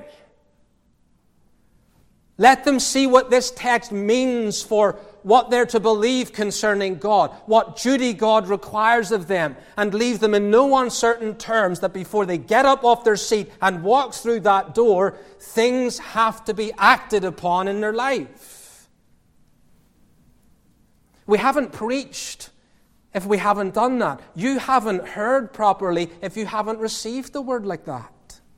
Speaker 2: Let them see what this text means for what they're to believe concerning God, what duty God requires of them, and leave them in no uncertain terms that before they get up off their seat and walk through that door, things have to be acted upon in their life. We haven't preached if we haven't done that. You haven't heard properly if you haven't received the word like that.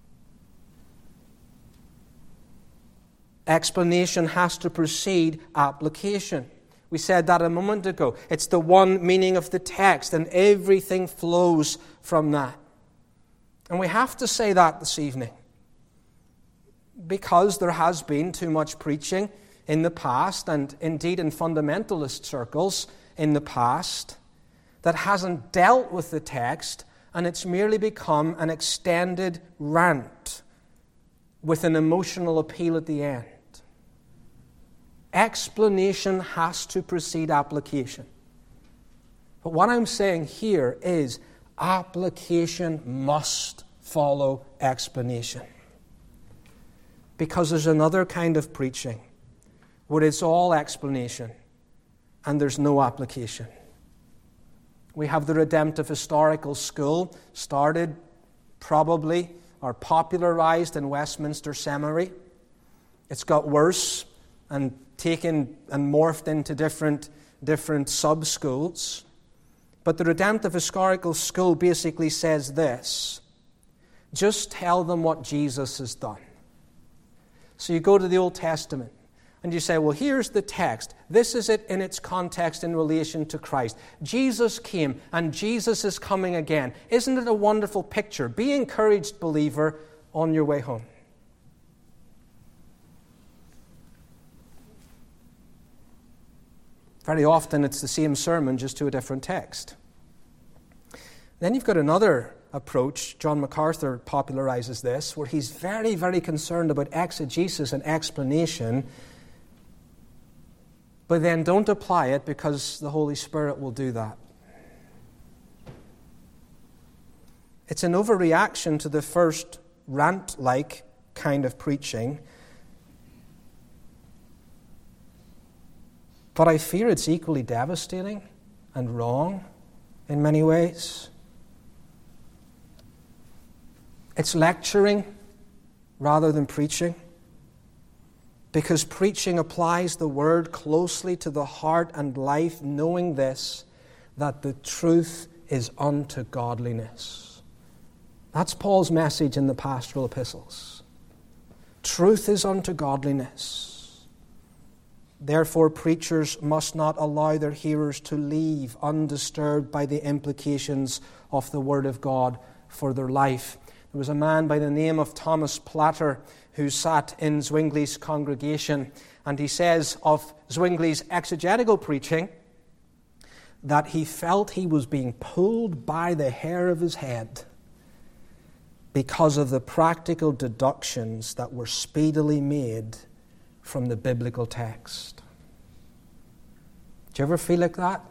Speaker 2: Explanation has to precede application. We said that a moment ago. It's the one meaning of the text, and everything flows from that. And we have to say that this evening, because there has been too much preaching in the past, and indeed in fundamentalist circles in the past, that hasn't dealt with the text, and it's merely become an extended rant with an emotional appeal at the end. Explanation has to precede application. But what I'm saying here is application must follow explanation. Because there's another kind of preaching where it's all explanation and there's no application. We have the redemptive historical school, started probably or popularized in Westminster Seminary. It's got worse and taken and morphed into different, different sub-schools. But the redemptive historical school basically says this: just tell them what Jesus has done. So you go to the Old Testament and you say, well, here's the text. This is it in its context in relation to Christ. Jesus came and Jesus is coming again. Isn't it a wonderful picture? Be encouraged, believer, on your way home. Very often it's the same sermon, just to a different text. Then you've got another approach. John MacArthur popularizes this, where he's very, very concerned about exegesis and explanation, but then don't apply it because the Holy Spirit will do that. It's an overreaction to the first rant-like kind of preaching, but I fear it's equally devastating and wrong in many ways. It's lecturing rather than preaching, because preaching applies the word closely to the heart and life, knowing this, that the truth is unto godliness. That's Paul's message in the pastoral epistles. Truth is unto godliness. Therefore, preachers must not allow their hearers to leave undisturbed by the implications of the Word of God for their life. There was a man by the name of Thomas Platter who sat in Zwingli's congregation, and he says of Zwingli's exegetical preaching that he felt he was being pulled by the hair of his head because of the practical deductions that were speedily made from the biblical text. Do you ever feel like that?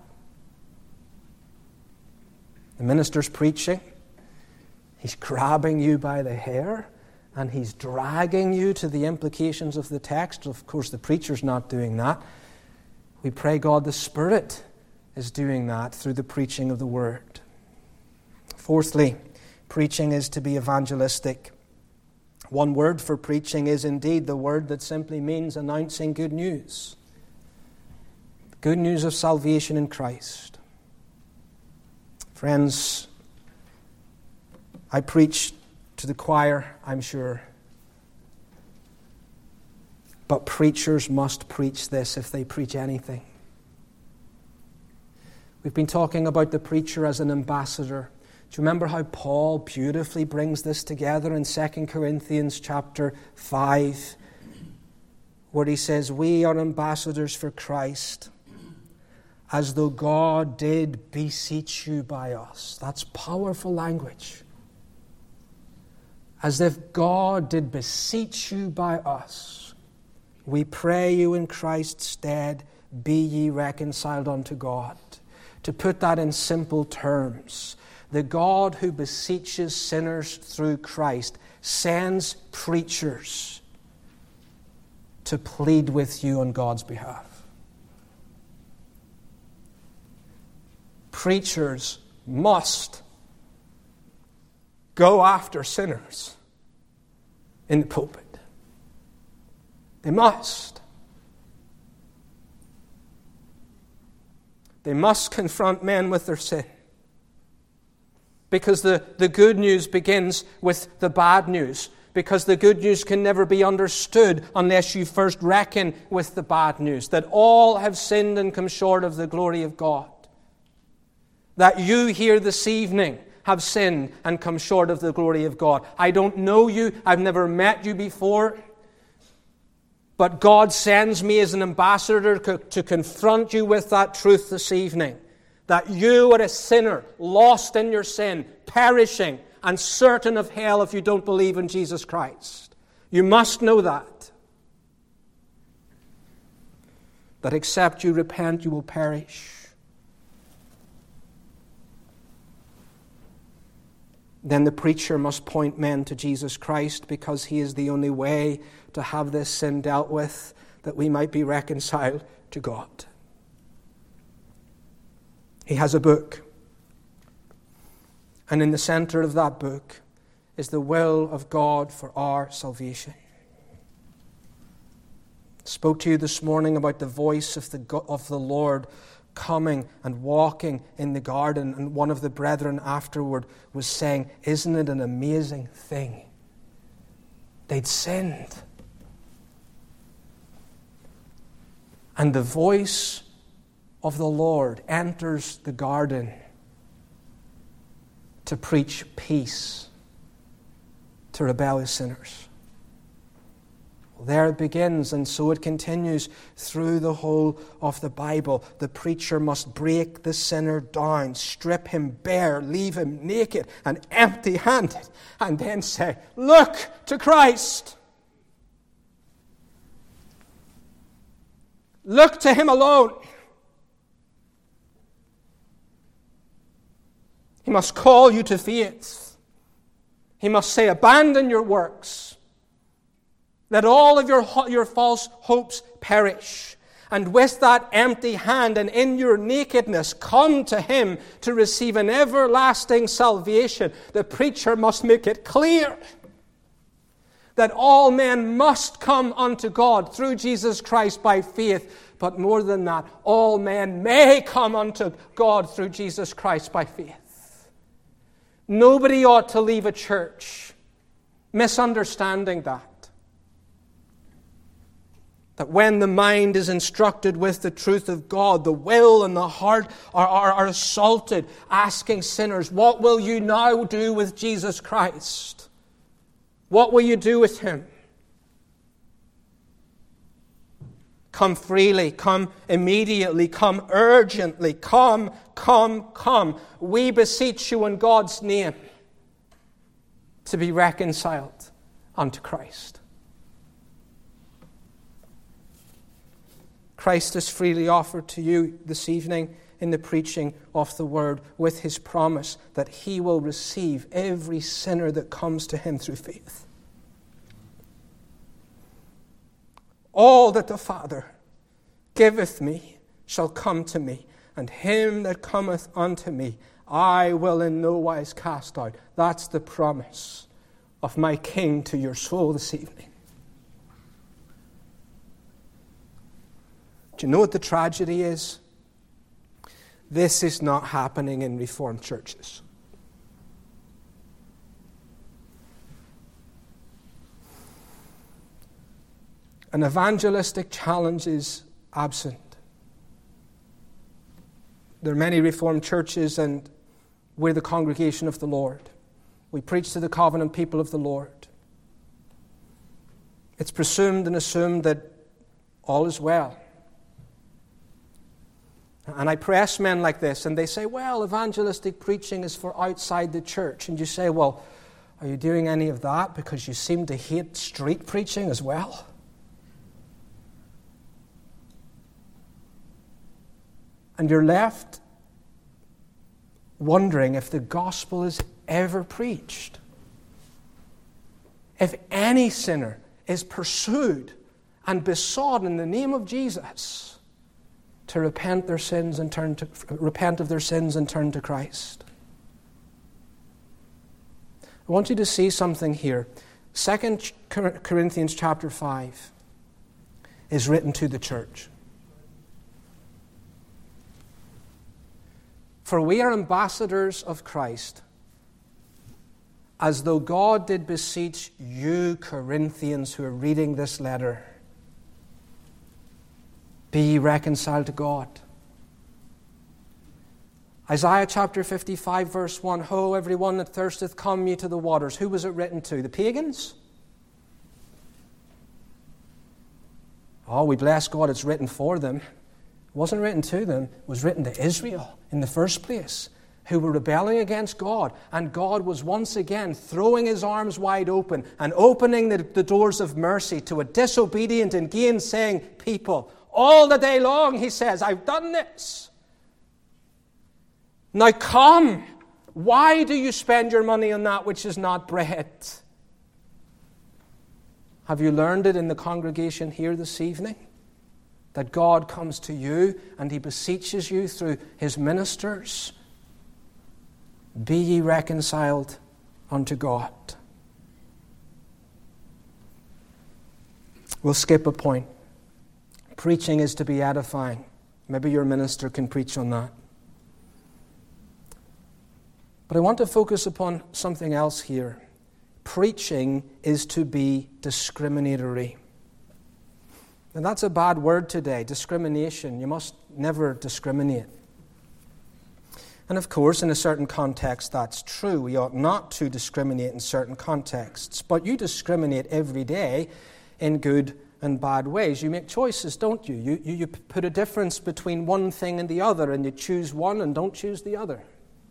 Speaker 2: The minister's preaching, he's grabbing you by the hair and he's dragging you to the implications of the text. Of course, the preacher's not doing that. We pray God the Spirit is doing that through the preaching of the Word. Fourthly, preaching is to be evangelistic. One word for preaching is indeed the word that simply means announcing good news. The good news of salvation in Christ. Friends, I preach to the choir, I'm sure. But preachers must preach this if they preach anything. We've been talking about the preacher as an ambassador. Do you remember how Paul beautifully brings this together in Second Corinthians chapter five, where he says, we are ambassadors for Christ, as though God did beseech you by us. That's powerful language. As if God did beseech you by us. We pray you in Christ's stead, be ye reconciled unto God. To put that in simple terms, the God who beseeches sinners through Christ sends preachers to plead with you on God's behalf. Preachers must go after sinners in the pulpit. They must. They must confront men with their sin. Because the, the good news begins with the bad news. Because the good news can never be understood unless you first reckon with the bad news. That all have sinned and come short of the glory of God. That you here this evening have sinned and come short of the glory of God. I don't know you. I've never met you before. But God sends me as an ambassador to confront you with that truth this evening. That you are a sinner, lost in your sin, perishing, and certain of hell if you don't believe in Jesus Christ. You must know that. That except you repent, you will perish. Then the preacher must point men to Jesus Christ, because He is the only way to have this sin dealt with, that we might be reconciled to God. He has a book. And in the center of that book is the will of God for our salvation. I spoke to you this morning about the voice of the, of the Lord coming and walking in the garden. And one of the brethren afterward was saying, isn't it an amazing thing? They'd sinned. And the voice of the Lord enters the garden to preach peace to rebellious sinners. Well, there it begins, and so it continues through the whole of the Bible. The preacher must break the sinner down, strip him bare, leave him naked and empty-handed, and then say, look to Christ. Look to Him alone. He must call you to faith. He must say, abandon your works. Let all of your, your false hopes perish. And with that empty hand and in your nakedness, come to Him to receive an everlasting salvation. The preacher must make it clear that all men must come unto God through Jesus Christ by faith. But more than that, all men may come unto God through Jesus Christ by faith. Nobody ought to leave a church misunderstanding that. That when the mind is instructed with the truth of God, the will and the heart are, are, are assaulted, asking sinners, what will you now do with Jesus Christ? What will you do with Him? Come freely, come immediately, come urgently, come, come, come. We beseech you in God's name to be reconciled unto Christ. Christ is freely offered to you this evening in the preaching of the Word with His promise that He will receive every sinner that comes to Him through faith. All that the Father giveth me shall come to me, and him that cometh unto me I will in no wise cast out. That's the promise of my King to your soul this evening. Do you know what the tragedy is? This is not happening in Reformed churches. An evangelistic challenge is absent. There are many Reformed churches, and we're the congregation of the Lord. We preach to the covenant people of the Lord. It's presumed and assumed that all is well. And I press men like this, and they say, well, evangelistic preaching is for outside the church. And you say, well, are you doing any of that because you seem to hate street preaching as well? And you're left wondering if the gospel is ever preached. If any sinner is pursued and besought in the name of Jesus to repent their sins and turn to repent of their sins and turn to Christ. I want you to see something here. Second Corinthians chapter five is written to the church. For we are ambassadors of Christ, as though God did beseech you, Corinthians, who are reading this letter, be ye reconciled to God. Isaiah chapter fifty-five, verse one, Ho, everyone that thirsteth, come ye to the waters. Who was it written to? The pagans? Oh, we bless God, it's written for them. It wasn't written to them. It was written to Israel in the first place, who were rebelling against God. And God was once again throwing His arms wide open and opening the, the doors of mercy to a disobedient and gainsaying people. All the day long, He says, I've done this. Now come. Why do you spend your money on that which is not bread? Have you learned it in the congregation here this evening? That God comes to you and He beseeches you through His ministers. Be ye reconciled unto God. We'll skip a point. Preaching is to be edifying. Maybe your minister can preach on that. But I want to focus upon something else here. Preaching is to be discriminatory. And that's a bad word today, discrimination. You must never discriminate. And of course, in a certain context, that's true. We ought not to discriminate in certain contexts. But you discriminate every day in good and bad ways. You make choices, don't you? You, you, you put a difference between one thing and the other, and you choose one and don't choose the other.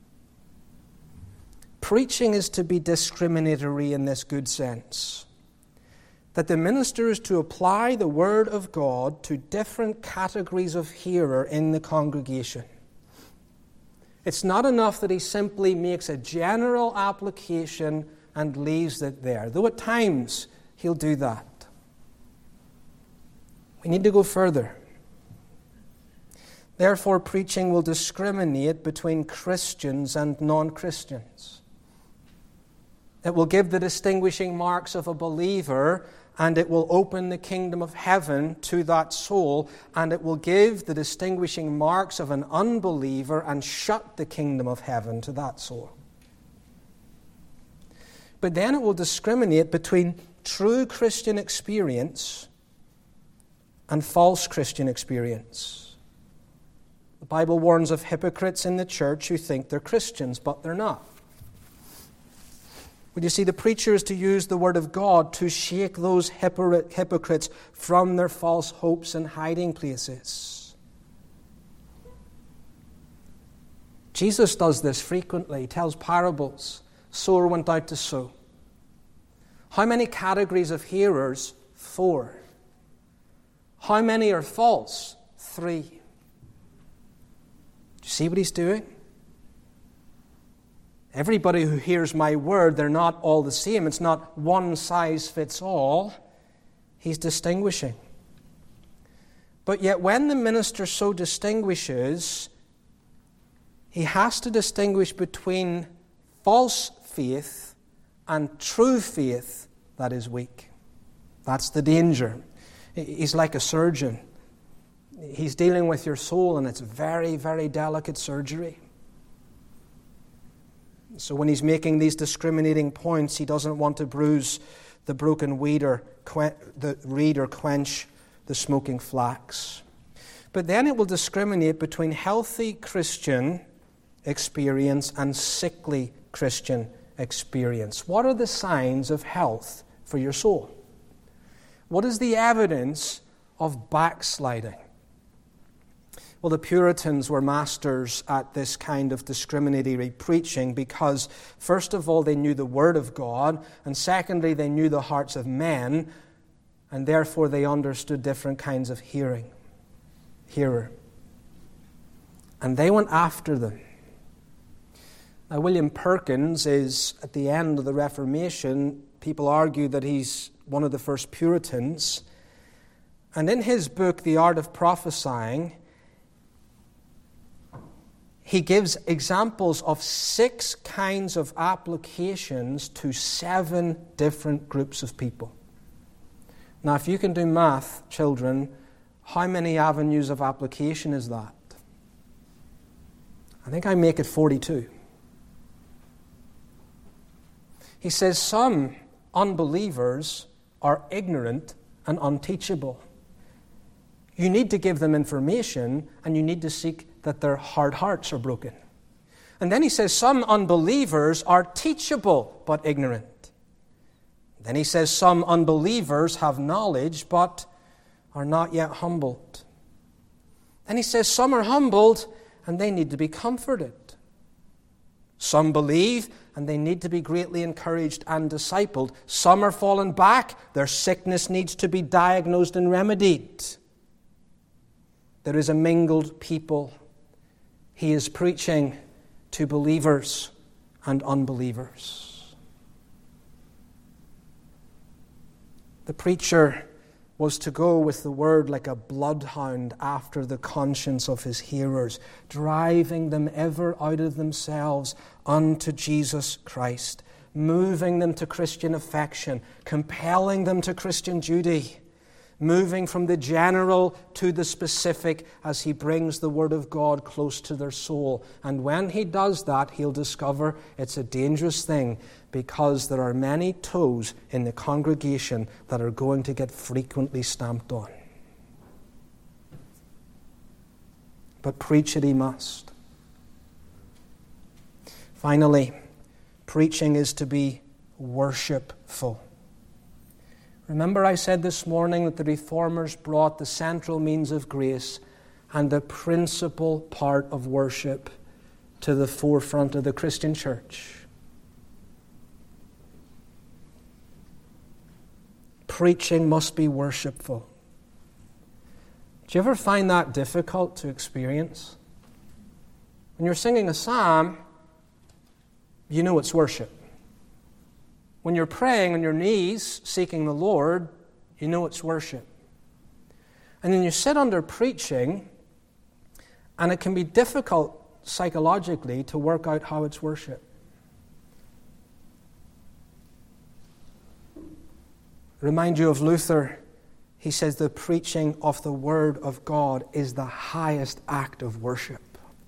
Speaker 2: Preaching is to be discriminatory in this good sense. That the minister is to apply the Word of God to different categories of hearer in the congregation. It's not enough that he simply makes a general application and leaves it there, though at times he'll do that. We need to go further. Therefore, preaching will discriminate between Christians and non-Christians. It will give the distinguishing marks of a believer, and it will open the kingdom of heaven to that soul, and it will give the distinguishing marks of an unbeliever and shut the kingdom of heaven to that soul. But then it will discriminate between true Christian experience and false Christian experience. The Bible warns of hypocrites in the church who think they're Christians, but they're not. But you see, the preacher is to use the Word of God to shake those hypocrites from their false hopes and hiding places. Jesus does this frequently. He tells parables. Sower went out to sow. How many categories of hearers? Four. How many are false? Three. Do you see what he's doing? Everybody who hears my word, they're not all the same. It's not one size fits all. He's distinguishing. But yet when the minister so distinguishes, he has to distinguish between false faith and true faith that is weak. That's the danger. He's like a surgeon. He's dealing with your soul, and it's very, very delicate surgery. So when he's making these discriminating points, he doesn't want to bruise the broken weed or que- the reed or quench the smoking flax. But then it will discriminate between healthy Christian experience and sickly Christian experience. What are the signs of health for your soul? What is the evidence of backsliding? Well, the Puritans were masters at this kind of discriminatory preaching because, first of all, they knew the Word of God, and secondly, they knew the hearts of men, and therefore they understood different kinds of hearing, hearer. And they went after them. Now, William Perkins is, at the end of the Reformation, people argue that he's one of the first Puritans. And in his book, The Art of Prophesying, he gives examples of six kinds of applications to seven different groups of people. Now, if you can do math, children, how many avenues of application is that? I think I make it forty-two. He says some unbelievers are ignorant and unteachable. You need to give them information, and you need to seek that their hard hearts are broken. And then he says some unbelievers are teachable but ignorant. Then he says some unbelievers have knowledge but are not yet humbled. Then he says some are humbled and they need to be comforted. Some believe and they need to be greatly encouraged and discipled. Some are fallen back. Their sickness needs to be diagnosed and remedied. There is a mingled people. He is preaching to believers and unbelievers. The preacher was to go with the word like a bloodhound after the conscience of his hearers, driving them ever out of themselves unto Jesus Christ, moving them to Christian affection, compelling them to Christian duty, moving from the general to the specific as he brings the Word of God close to their soul. And when he does that, he'll discover it's a dangerous thing because there are many toes in the congregation that are going to get frequently stamped on. But preach it he must. Finally, preaching is to be worshipful. Remember I said this morning that the Reformers brought the central means of grace and the principal part of worship to the forefront of the Christian church. Preaching must be worshipful. Do you ever find that difficult to experience? When you're singing a psalm, you know it's worship. When you're praying on your knees, seeking the Lord, you know it's worship. And then you sit under preaching, and it can be difficult psychologically to work out how it's worship. Remind you of Luther. He says the preaching of the Word of God is the highest act of worship.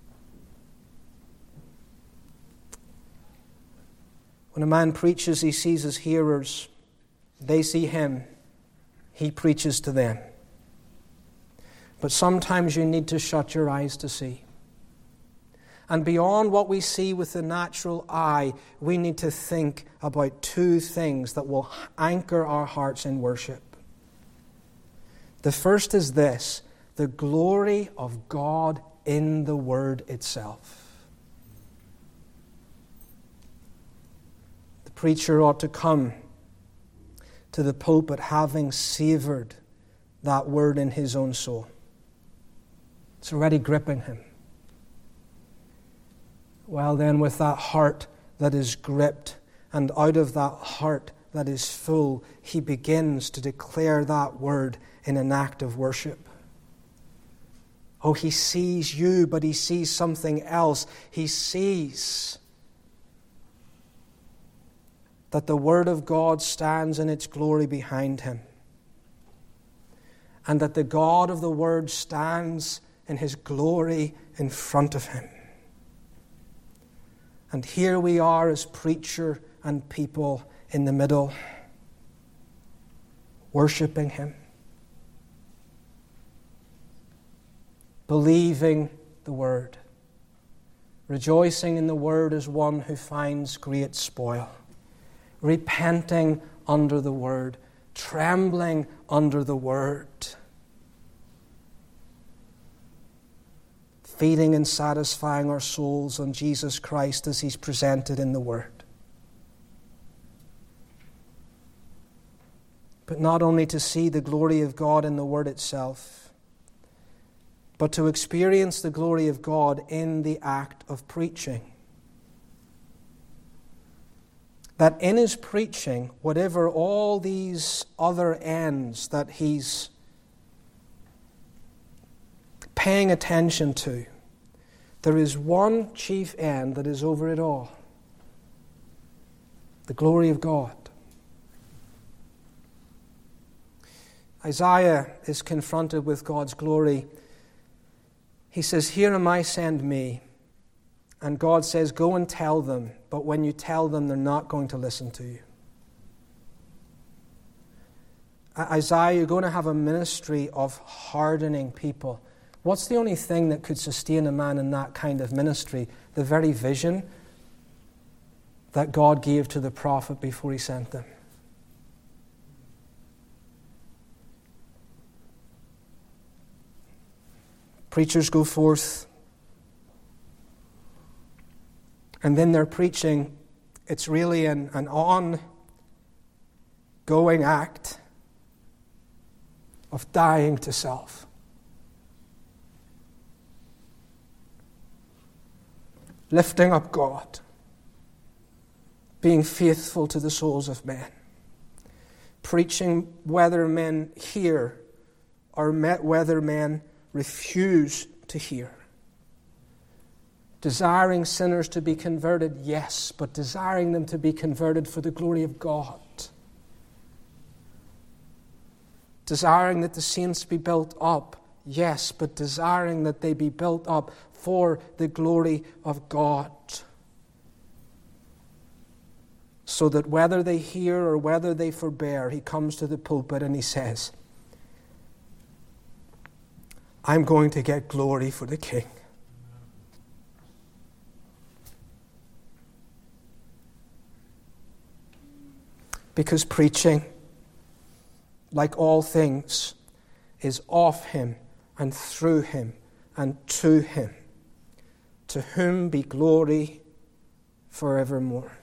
Speaker 2: When a man preaches, he sees his hearers. They see him. He preaches to them. But sometimes you need to shut your eyes to see. And beyond what we see with the natural eye, we need to think about two things that will anchor our hearts in worship. The first is this: the glory of God in the Word itself. The preacher ought to come to the pulpit having savoured that Word in his own soul. It's already gripping him. Well then, with that heart that is gripped, and out of that heart that is full, he begins to declare that Word in an act of worship. Oh, he sees you, but he sees something else. He sees that the Word of God stands in its glory behind him, and that the God of the Word stands in His glory in front of him. And here we are as preacher and people in the middle, worshiping Him, believing the Word, rejoicing in the Word as one who finds great spoil, repenting under the Word, trembling under the Word, feeding and satisfying our souls on Jesus Christ as He's presented in the Word. But not only to see the glory of God in the Word itself, but to experience the glory of God in the act of preaching. That in his preaching, whatever all these other ends that he's paying attention to, there is one chief end that is over it all: the glory of God. Isaiah is confronted with God's glory. He says, "Here am I, send me." And God says, "Go and tell them." But when you tell them, they're not going to listen to you. Isaiah, you're going to have a ministry of hardening people. What's the only thing that could sustain a man in that kind of ministry? The very vision that God gave to the prophet before He sent them. Preachers go forth, and then they're preaching. It's really an, an ongoing act of dying to self. Lifting up God, being faithful to the souls of men, preaching whether men hear or whether men refuse to hear, desiring sinners to be converted, yes, but desiring them to be converted for the glory of God, desiring that the saints be built up, yes, but desiring that they be built up for the glory of God, so that whether they hear or whether they forbear, he comes to the pulpit and he says, "I'm going to get glory for the King." Because preaching, like all things, is of Him and through Him and to Him, to whom be glory forevermore.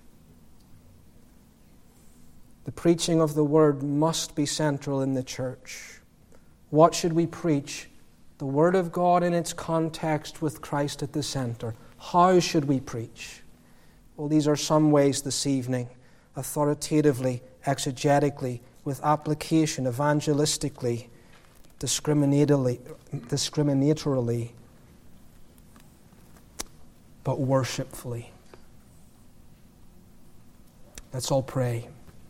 Speaker 2: The preaching of the Word must be central in the church. What should we preach? The Word of God in its context with Christ at the center. How should we preach? Well, these are some ways this evening, authoritatively, exegetically, with application, evangelistically, discriminatorily, discriminatorily, but worshipfully. Let's all pray.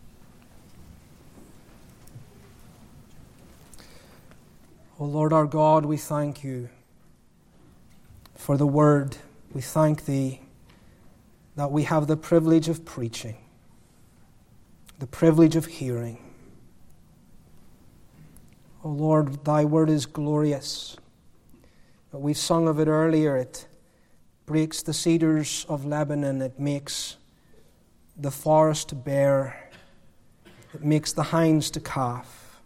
Speaker 2: O Lord our God, we thank You for the Word. We thank Thee that we have the privilege of preaching, the privilege of hearing. O Lord, thy word is glorious. We've sung of it earlier. It breaks the cedars of Lebanon. It makes the forest bare. It makes the hinds to calf.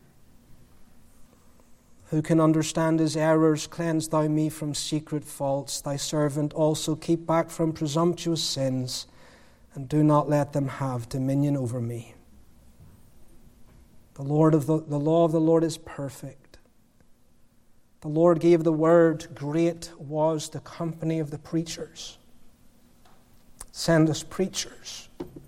Speaker 2: Who can understand his errors? Cleanse thou me from secret faults. Thy servant also keep back from presumptuous sins, and do not let them have dominion over me. The Lord of the, the law of the Lord is perfect. The Lord gave the word. Great was the company of the preachers. Send us preachers.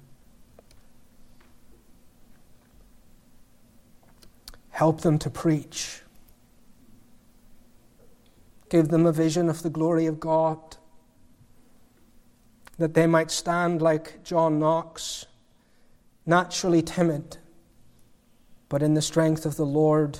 Speaker 2: Help them to preach. Give them a vision of the glory of God, that they might stand like John Knox, naturally timid, but in the strength of the Lord,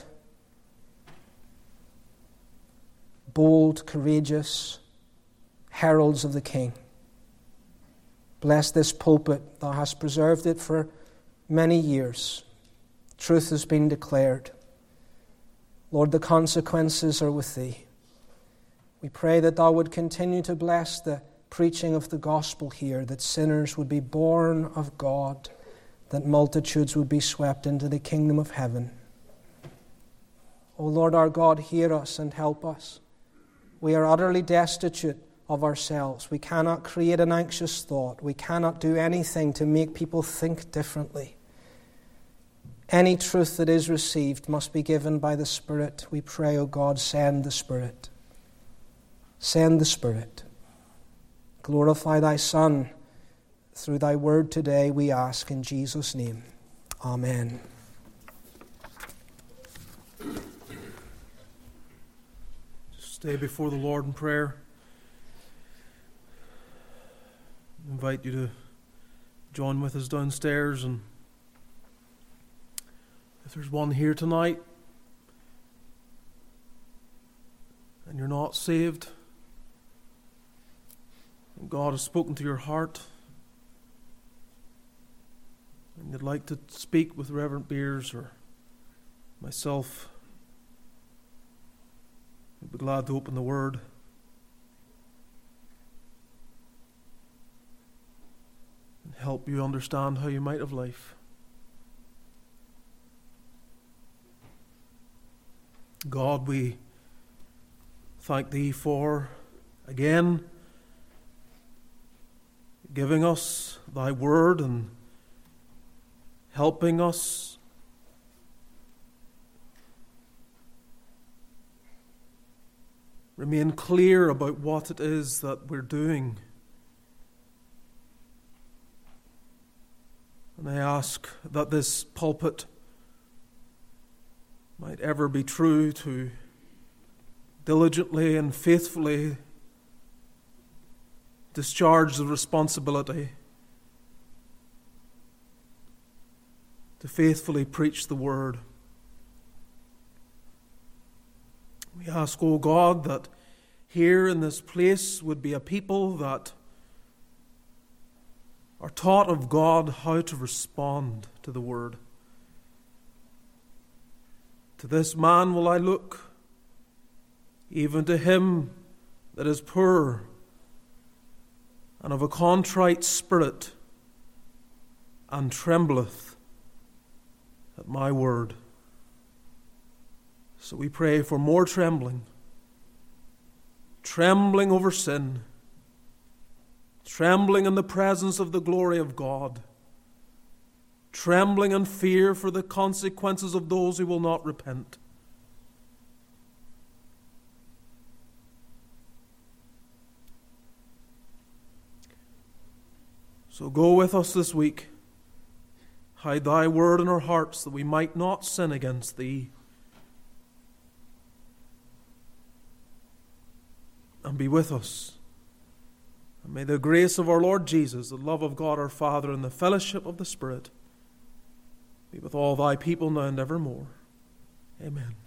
Speaker 2: bold, courageous, heralds of the King. Bless this pulpit. Thou hast preserved it for many years. Truth has been declared. Lord, the consequences are with Thee. We pray that Thou would continue to bless the preaching of the gospel here, that sinners would be born of God, that multitudes would be swept into the kingdom of heaven. O Lord our God, hear us and help us. We are utterly destitute of ourselves. We cannot create an anxious thought. We cannot do anything to make people think differently. Any truth that is received must be given by the Spirit. We pray, O God, send the Spirit. Send the Spirit. Glorify Thy Son through Thy word today, we ask in Jesus' name. Amen.
Speaker 1: Stay before the Lord in prayer. I invite you to join with us downstairs, and if there's one here tonight and you're not saved, and God has spoken to your heart, and you'd like to speak with Reverend Beers or myself, we'd be glad to open the Word. And help you understand how you might have life. God, we thank Thee for, again, giving us Thy Word and helping us remain clear about what it is that we're doing. And I ask that this pulpit might ever be true to diligently and faithfully discharge the responsibility to faithfully preach the Word. We ask, O God, that here in this place would be a people that are taught of God how to respond to the Word. To this man will I look, even to him that is poor and of a contrite spirit, and trembleth at my word. So we pray for more trembling, trembling over sin, trembling in the presence of the glory of God, trembling and fear for the consequences of those who will not repent. So go with us this week. Hide Thy word in our hearts that we might not sin against Thee. And be with us. And may the grace of our Lord Jesus, the love of God our Father, and the fellowship of the Spirit be with all Thy people now and evermore. Amen.